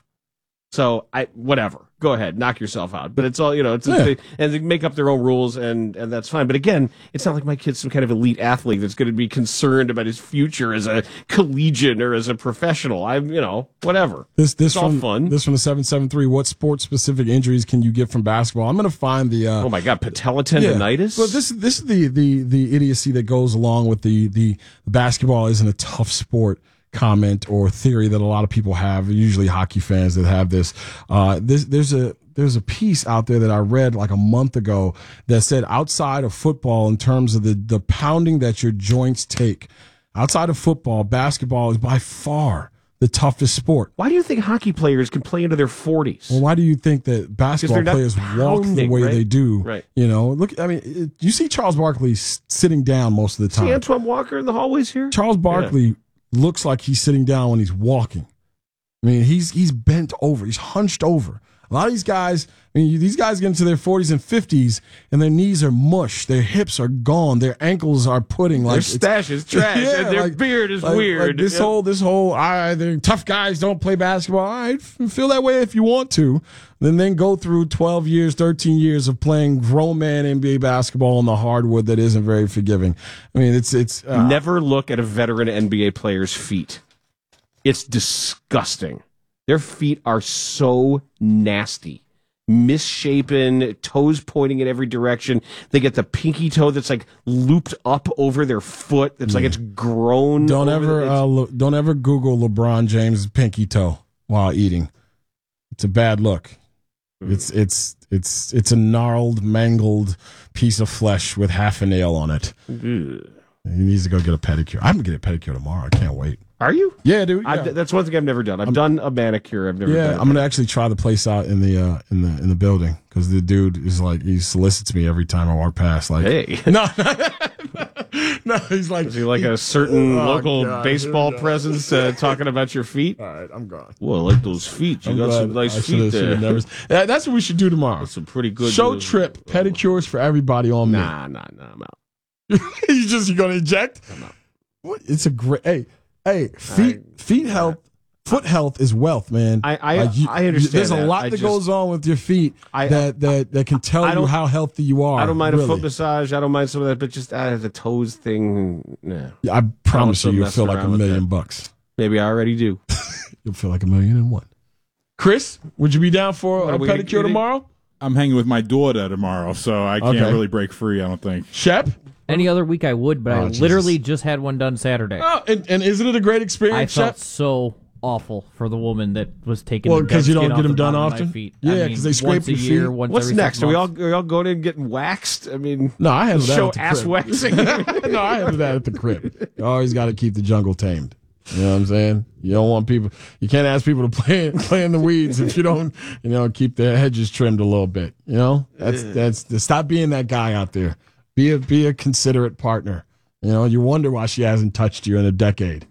S13: So, I whatever. Go ahead, knock yourself out. But it's all, you know, it's,
S9: Yeah.
S13: they, and they make up their own rules, and, and that's fine. But again, it's not like my kid's some kind of elite athlete that's going to be concerned about his future as a collegiate or as a professional. I'm, you know, whatever.
S9: This this
S13: it's all
S9: from
S13: fun.
S9: this from the seven seven three. What sports specific injuries can you get from basketball? I'm going to find the. Uh,
S13: oh my God, patella tendonitis.
S9: Well, this this is the the the idiocy that goes along with the the basketball isn't a tough sport comment or theory that a lot of people have, usually hockey fans that have this. Uh, this there's a there's a piece out there that I read like a month ago that said outside of football, in terms of the the pounding that your joints take, outside of football, basketball is by far the toughest sport.
S13: Why do you think hockey players can play into their forties?
S9: Well, why do you think that basketball
S13: they're not
S9: players walk the
S13: pounding,
S9: way
S13: right?
S9: they do?
S13: Right.
S9: You know, look, I mean, it, you see Charles Barkley s- sitting down most of the time.
S13: See Antoine Walker in the hallways here?
S9: Charles Barkley
S13: Yeah.
S9: looks like he's sitting down when he's walking. I mean, he's he's bent over. He's hunched over. A lot of these guys, I mean, these guys get into their forties and fifties, and their knees are mush. Their hips are gone. Their ankles are pudding. Like
S13: Their stash is trash, and their beard is
S9: like-
S13: weird.
S9: like this
S13: Yeah.
S9: whole, this whole, I, the tough guys don't play basketball. All right, f- feel that way if you want to. Then then go through twelve years, thirteen years of playing grown man N B A basketball on the hardwood that isn't very forgiving. I mean, it's it's uh,
S13: Never look at a veteran N B A player's feet. It's disgusting. Their feet are so nasty. Misshapen, toes pointing in every direction. They get the pinky toe that's like looped up over their foot. It's like it's grown.
S9: Don't
S13: over
S9: ever
S13: the-
S9: uh, lo- don't ever Google LeBron James' pinky toe while eating. It's a bad look. It's it's it's it's a gnarled, mangled piece of flesh with half a nail on it.
S13: Ugh.
S9: He needs to go get a pedicure. I'm gonna get a pedicure tomorrow. I can't wait.
S13: Are you?
S9: Yeah, dude.
S13: I,
S9: yeah.
S13: that's one thing I've never done. I've done a manicure. I've never
S9: Yeah,
S13: done
S9: I'm gonna actually try the place out in the uh, in the in the building because the dude is like he solicits me every time I walk past. Like,
S13: Hey.
S9: no, no, he's like,
S13: Is he like a certain
S9: Oh,
S13: local
S9: God,
S13: baseball
S9: here we go.
S13: presence uh, talking about your feet?
S9: All right, I'm gone.
S13: Well, I like those feet. You
S9: I'm
S13: got
S9: glad
S13: some nice
S9: I
S13: feet
S9: should've-
S13: there.
S9: should've never- Yeah, that's what we should do tomorrow.
S13: That's some pretty good.
S9: Show
S13: uh,
S9: trip pedicures for everybody on
S13: Nah, nah, nah. I'm out.
S9: me. you just you gonna eject? What? It's a great. Hey, hey, feet feet health, foot health is wealth, man.
S13: I I,
S9: Like, you-
S13: I understand.
S9: There's a
S13: that.
S9: lot
S13: I
S9: that
S13: just-
S9: goes on with your feet
S13: I-
S9: that, that that can tell
S13: I
S9: you
S13: don't-
S9: how healthy you are.
S13: I don't mind
S9: really.
S13: a foot massage. I don't mind some of that, but just uh, the toes thing. Nah.
S9: Yeah, I promise
S13: I
S9: you,
S13: don't
S9: you'll
S13: mess
S9: feel like a
S13: around with
S9: million
S13: that.
S9: bucks.
S13: Maybe I already do.
S9: You'll feel like a million and one. Chris, would you be down for
S13: What,
S9: a
S13: are we gonna-
S9: pedicure tomorrow?
S14: I'm hanging with my daughter tomorrow, so I can't
S9: Okay.
S14: really break free, I don't think.
S9: Shep?
S15: Any other week I would, but
S9: Oh,
S15: I
S9: Jesus.
S15: literally just had one done Saturday.
S9: Oh, and, and isn't it a great
S15: I
S9: experience,
S15: felt
S9: Shep?
S15: so awful for the woman that was taking
S9: Well,
S15: the
S9: 'cause
S15: dead
S9: you don't
S15: skin
S9: get
S15: off
S9: them
S15: the
S9: done
S15: bottom of
S9: often?
S15: my feet.
S9: Yeah,
S15: I
S9: 'cause
S15: mean,
S9: they scrape
S15: once
S9: your
S15: a year,
S9: feet.
S15: Once
S13: What's
S15: every
S13: next?
S15: six
S13: Are we all
S15: months.
S13: are we all going in and getting waxed? I mean,
S9: No, I handle that
S13: show
S9: at the
S13: ass
S9: crib.
S13: waxing.
S9: no, I handle that at the crib. You always got to keep the jungle tamed. You know what I'm saying? You don't want people. You can't ask people to play play in the weeds if you don't, you know, keep their hedges trimmed a little bit. You know, that's that's stop being that guy out there. Be a be a considerate partner. You know, you wonder why she hasn't touched you in a decade.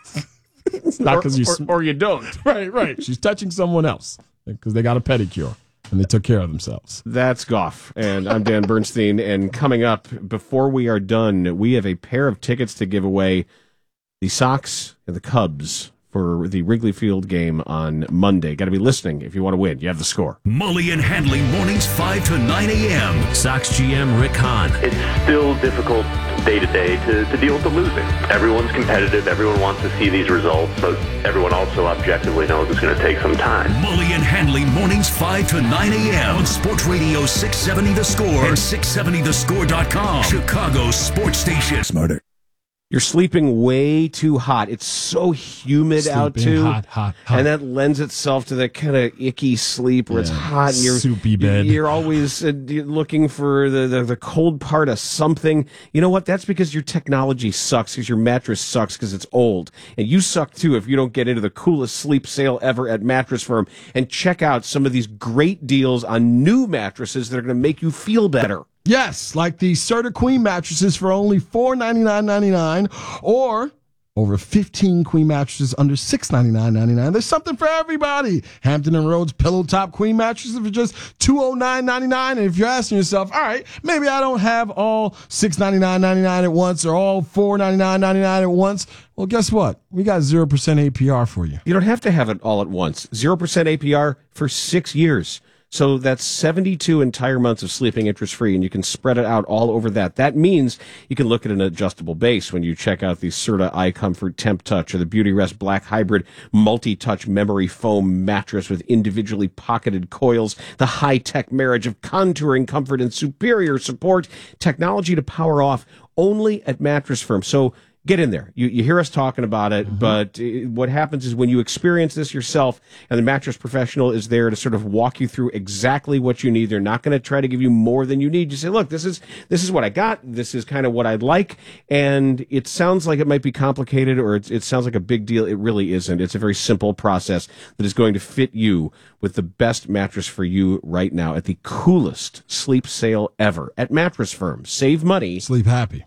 S9: It's not because you
S13: or, or you don't.
S9: Right, right. She's touching someone else because they got a pedicure and they took care of themselves.
S13: That's Goff, and I'm Dan Bernstein. And coming up, before we are done, we have a pair of tickets to give away. The Sox and the Cubs for the Wrigley Field game on Monday. Got to be listening if you want to win. You have the score.
S10: Mully and Handley mornings five to nine a.m.
S12: Sox G M Rick Hahn.
S2: It's still difficult day to day to to deal with the losing. Everyone's competitive. Everyone wants to see these results, but everyone also objectively knows it's going to take some time.
S10: Mully and Handley mornings five to nine a.m. on Sports Radio six seventy The Score and six seventy the score dot com. Chicago's sports station.
S13: Smarter. You're sleeping way too hot. It's so humid
S9: Sleeping
S13: out too,
S9: hot, hot, hot.
S13: and that lends itself to that kind of icky sleep where
S9: Yeah,
S13: it's hot and you're
S9: soupy bed.
S13: You're always uh, you're looking for the, the the cold part of something. You know what? That's because your technology sucks. Because your mattress sucks because it's old, and you suck too if you don't get into the coolest sleep sale ever at Mattress Firm and check out some of these great deals on new mattresses that are going to make you feel better.
S9: Yes, like the Serta Queen mattresses for only four ninety-nine ninety-nine, or over fifteen queen mattresses under six ninety-nine ninety-nine. There's something for everybody. Hampton and Rhodes Pillow Top Queen mattresses for just two oh nine ninety-nine. And if you're asking yourself, all right, maybe I don't have all six ninety-nine ninety-nine at once or all four ninety-nine ninety-nine at once. Well, guess what? We got zero percent A P R for you.
S13: You don't have to have it all at once. zero percent A P R for six years. So that's seventy-two entire months of sleeping interest-free, and you can spread it out all over that. That means you can look at an adjustable base when you check out the Serta iComfort Temp Touch or the Beautyrest Black Hybrid Multi-Touch Memory Foam Mattress with individually pocketed coils, the high-tech marriage of contouring comfort and superior support, technology to power off only at Mattress Firm. So get in there. You, you hear us talking about it, mm-hmm. but uh, what happens is when you experience this yourself and the mattress professional is there to sort of walk you through exactly what you need. They're not going to try to give you more than you need. You say, look, this is this is what I got. This is kind of what I'd like. And it sounds like it might be complicated or it, it sounds like a big deal. It really isn't. It's a very simple process that is going to fit you with the best mattress for you right now at the coolest sleep sale ever at Mattress Firm. Save money.
S9: Sleep happy.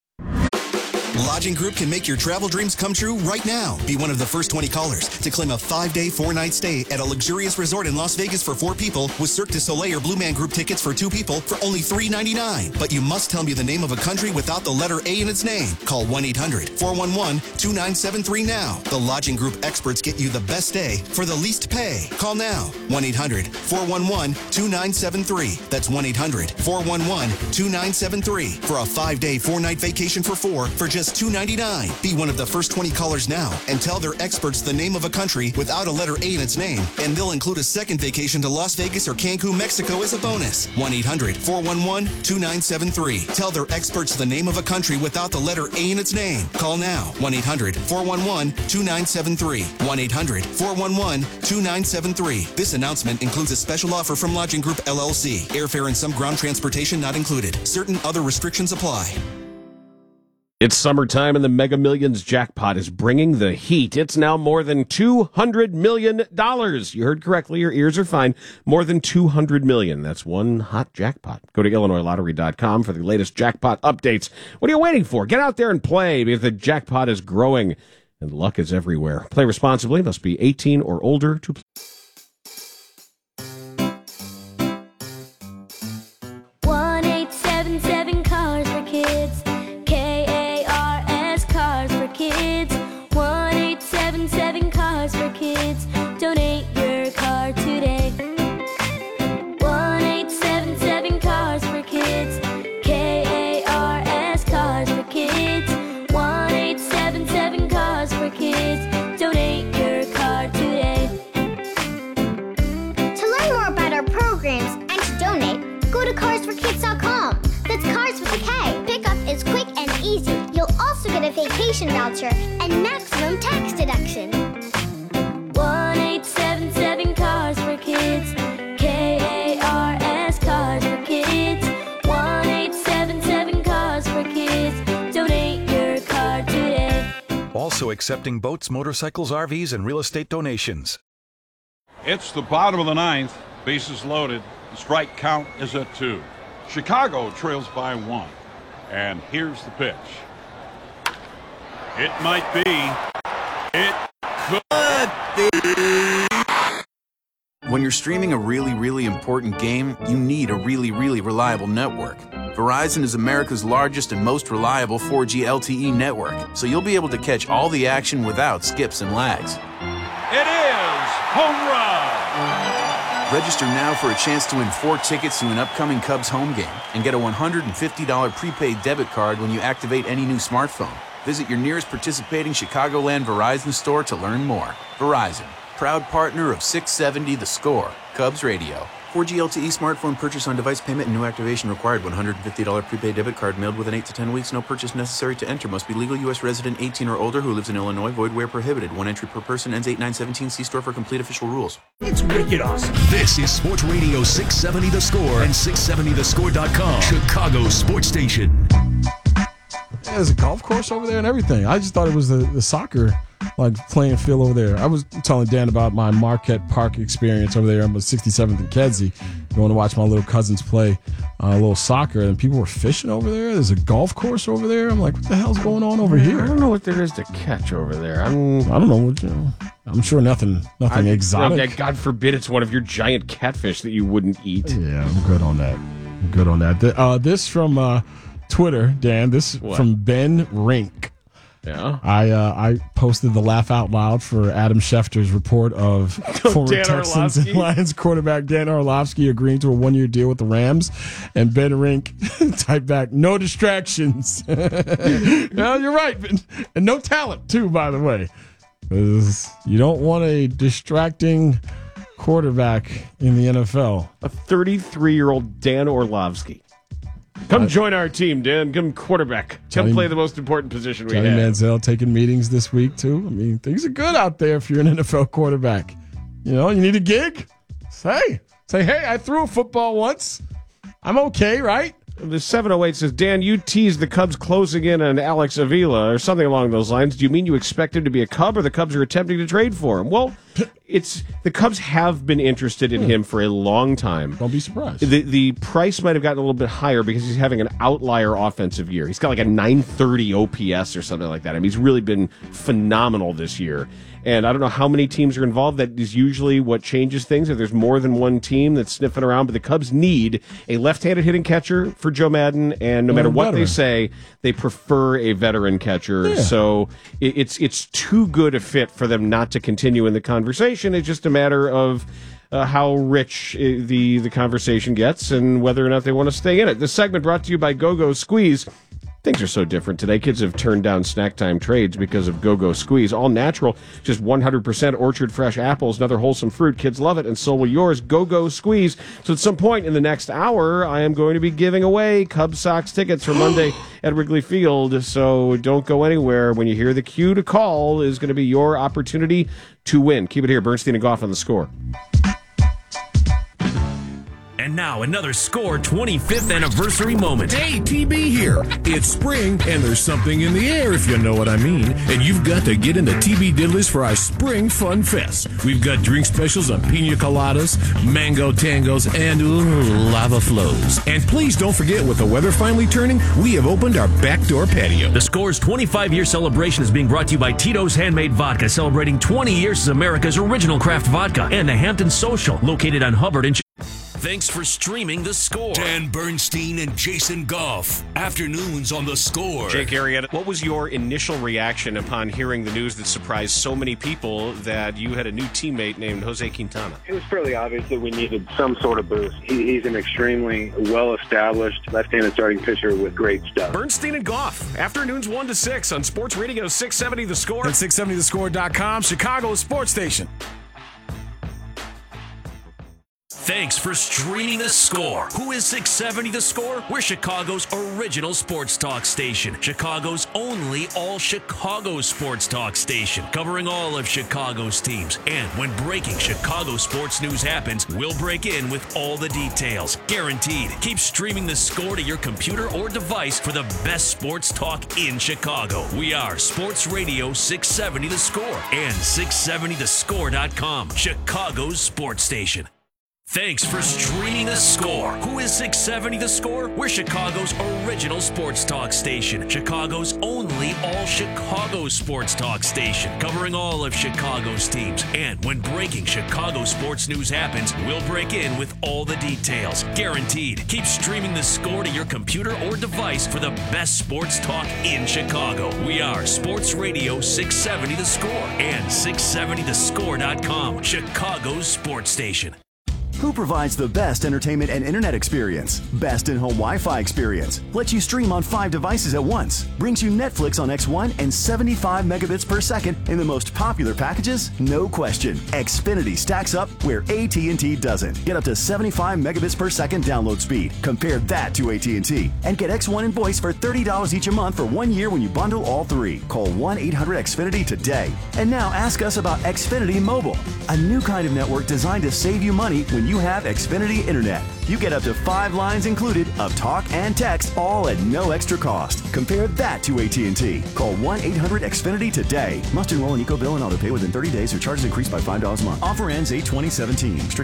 S22: Lodging Group can make your travel dreams come true right now. Be one of the first twenty callers to claim a five-day, four-night stay at a luxurious resort in Las Vegas for four people with Cirque du Soleil or Blue Man Group tickets for two people for only three ninety-nine. But you must tell me the name of a country without the letter A in its name. Call one eight hundred four one one two nine seven three now. The Lodging Group experts get you the best stay for the least pay. Call now. one eight hundred four one one two nine seven three. That's one eight hundred four one one two nine seven three for a five-day, four-night vacation for four for just two ninety-nine. Be one of the first twenty callers now and tell their experts the name of a country without a letter A in its name, and they'll include a second vacation to Las Vegas or Cancun, Mexico as a bonus. one eight hundred four one one two nine seven three. Tell their experts the name of a country without the letter A in its name. Call now. one eight hundred four one one two nine seven three. one eight hundred four one one two nine seven three. This announcement includes a special offer from Lodging Group L L C. Airfare and some ground transportation not included. Certain other restrictions apply.
S13: It's summertime and the Mega Millions jackpot is bringing the heat. It's now more than two hundred million dollars. You heard correctly. Your ears are fine. More than two hundred million dollars. That's one hot jackpot. Go to Illinois Lottery dot com for the latest jackpot updates. What are you waiting for? Get out there and play because the jackpot is growing and luck is everywhere. Play responsibly. Must be eighteen or older to play.
S3: one eight seven seven Cars for Kids. Kids, one eight seven seven Cars for Kids. Donate your car today. one eight seven seven Cars for Kids. K A R S Cars for Kids. one eight seven seven Cars for Kids. Donate your car today.
S16: To learn more about our programs and to donate, go to cars for kids dot com. That's Cars with a K. Pickup is quick and easy. You'll also get a vacation voucher and maximum tax deduction.
S3: one eight seven seven Cars for Kids. K A R S Cars for Kids. one eight seven seven Cars for Kids. Donate your car today.
S17: Also accepting boats, motorcycles, R Vs, and real estate donations.
S18: It's the bottom of the ninth. Bases loaded. The strike count is at two. Chicago trails by one. And here's the pitch. It might be. It could be.
S19: When you're streaming a really, really important game, you need a really, really reliable network. Verizon is America's largest and most reliable four G L T E network, so you'll be able to catch all the action without skips and lags.
S18: It is home run.
S19: Register now for a chance to win four tickets to an upcoming Cubs home game and get a one hundred fifty dollars prepaid debit card when you activate any new smartphone. Visit your nearest participating Chicagoland Verizon store to learn more. Verizon, proud partner of six seventy The Score, Cubs Radio. four G L T E smartphone purchase on device payment and new activation required. one hundred fifty dollars prepaid debit card mailed within eight to ten weeks. No purchase necessary to enter. Must be legal U S resident eighteen or older who lives in Illinois. Void where prohibited. One entry per person. Ends eight nine seventeen. See store for complete official rules.
S10: It's wicked awesome. This is Sports Radio six seventy The Score and six seventy the score dot com, Chicago's sports station.
S9: Yeah, there's a golf course over there and everything. I just thought it was the, the soccer like playing field over there. I was telling Dan about my Marquette Park experience over there on sixty-seventh and Kedzie, going to watch my little cousins play uh, a little soccer, and people were fishing over there. There's a golf course over there. I'm like, what the hell's going on over here?
S13: I don't know what there is to catch over there. I'm,
S9: I don't know. What, you know I'm sure nothing nothing
S13: I,
S9: exotic.
S13: You know, God forbid it's one of your giant catfish that you wouldn't eat.
S9: Yeah, I'm good on that. I'm good on that. The, uh, this from uh, Twitter, Dan. This
S13: What?
S9: from Ben Rink.
S13: Yeah.
S9: I uh, I posted the laugh out loud for Adam Schefter's report of former
S13: Dan
S9: Texans
S13: Orlovsky.
S9: and Lions quarterback Dan Orlovsky agreeing to a one year deal with the Rams, and Ben Rink typed back, "No distractions." No, you're right, Ben. And no talent too, by the way. 'Cause you don't want a distracting quarterback in the N F L.
S13: A thirty-three-year-old Dan Orlovsky. Come join our team, Dan. Come quarterback. Come
S9: Johnny-
S13: play the most important position we
S9: Johnny
S13: have.
S9: Manziel taking meetings this week too. I mean, things are good out there if you're an N F L quarterback. You know, you need a gig. Say, say, hey, I threw a football once. I'm okay, right?
S13: The seven oh eight says, Dan, you teased the Cubs closing in on Alex Avila or something along those lines. Do you mean you expect him to be a Cub, or the Cubs are attempting to trade for him? Well, it's the Cubs have been interested in him for a long time.
S9: Don't be surprised.
S13: The the price might have gotten a little bit higher because he's having an outlier offensive year. He's got like a nine thirty O P S or something like that. I mean, he's really been phenomenal this year. And I don't know how many teams are involved. That is usually what changes things. If there's more than one team that's sniffing around, but the Cubs need a left-handed hitting catcher for Joe Madden, and no matter what they say, they prefer a veteran catcher.
S9: Yeah.
S13: So it, it's it's too good a fit for them not to continue in the conversation. It's just a matter of uh, how rich uh, the the conversation gets and whether or not they want to stay in it. This segment brought to you by Go-Go Squeeze. Things are so different today. Kids have turned down snack time trades because of Go-Go Squeeze. All natural, just one hundred percent orchard fresh apples and other wholesome fruit. Kids love it, and so will yours. Go-Go Squeeze. So at some point in the next hour, I am going to be giving away Cubs Sox tickets for Monday at Wrigley Field. So don't go anywhere. When you hear the cue to call, is going to be your opportunity to win. Keep it here. Bernstein and Goff on The Score.
S10: And now another Score twenty-fifth anniversary moment.
S20: Hey, T B here. It's spring, and there's something in the air, if you know what I mean. And you've got to get into T B Diddley's for our Spring Fun Fest. We've got drink specials on pina coladas, mango tangos, and ooh, lava flows. And please don't forget, with the weather finally turning, we have opened our back door patio.
S10: The Score's twenty-five year celebration is being brought to you by Tito's Handmade Vodka, celebrating twenty years as America's original craft vodka, and the Hampton Social, located on Hubbard and Thanks for streaming The Score. Dan Bernstein and Jason Goff. Afternoons on The Score.
S13: Jake Arrieta, what was your initial reaction upon hearing the news that surprised so many people that you had a new teammate named Jose Quintana?
S21: It was fairly obvious that we needed some sort of boost. He, he's an extremely well-established left-handed starting pitcher with great stuff.
S13: Bernstein and Goff. Afternoons one to six on Sports Radio six seventy The Score.
S20: And six seventy the score dot com, Chicago's sports station.
S10: Thanks for streaming The Score. Who is six seventy The Score? We're Chicago's original sports talk station. Chicago's only all-Chicago sports talk station. Covering all of Chicago's teams. And when breaking Chicago sports news happens, we'll break in with all the details. Guaranteed. Keep streaming The Score to your computer or device for the best sports talk in Chicago. We are Sports Radio six seventy The Score and six seventy the score dot com. Chicago's sports station. Thanks for streaming The Score. Who is six seventy The Score? We're Chicago's original sports talk station. Chicago's only all-Chicago sports talk station. Covering all of Chicago's teams. And when breaking Chicago sports news happens, we'll break in with all the details. Guaranteed. Keep streaming The Score to your computer or device for the best sports talk in Chicago. We are Sports Radio six seventy The Score and six seventy the score dot com, Chicago's sports station.
S1: Who provides the best entertainment and internet experience? Best in-home Wi-Fi experience. Lets you stream on five devices at once. Brings you Netflix on X one and seventy-five megabits per second in the most popular packages? No question. Xfinity stacks up where A T and T doesn't. Get up to seventy-five megabits per second download speed. Compare that to A T and T. And get X one and voice for thirty dollars each a month for one year when you bundle all three. Call one eight hundred X Finity today. And now ask us about Xfinity Mobile. A new kind of network designed to save you money when you have Xfinity Internet. You get up to five lines included of talk and text, all at no extra cost. Compare that to A T and T. Call one eight hundred X Finity today. Must enroll in EcoBill and auto pay within thirty days or charges increased by five dollars a month. Offer ends eight twenty seventeen.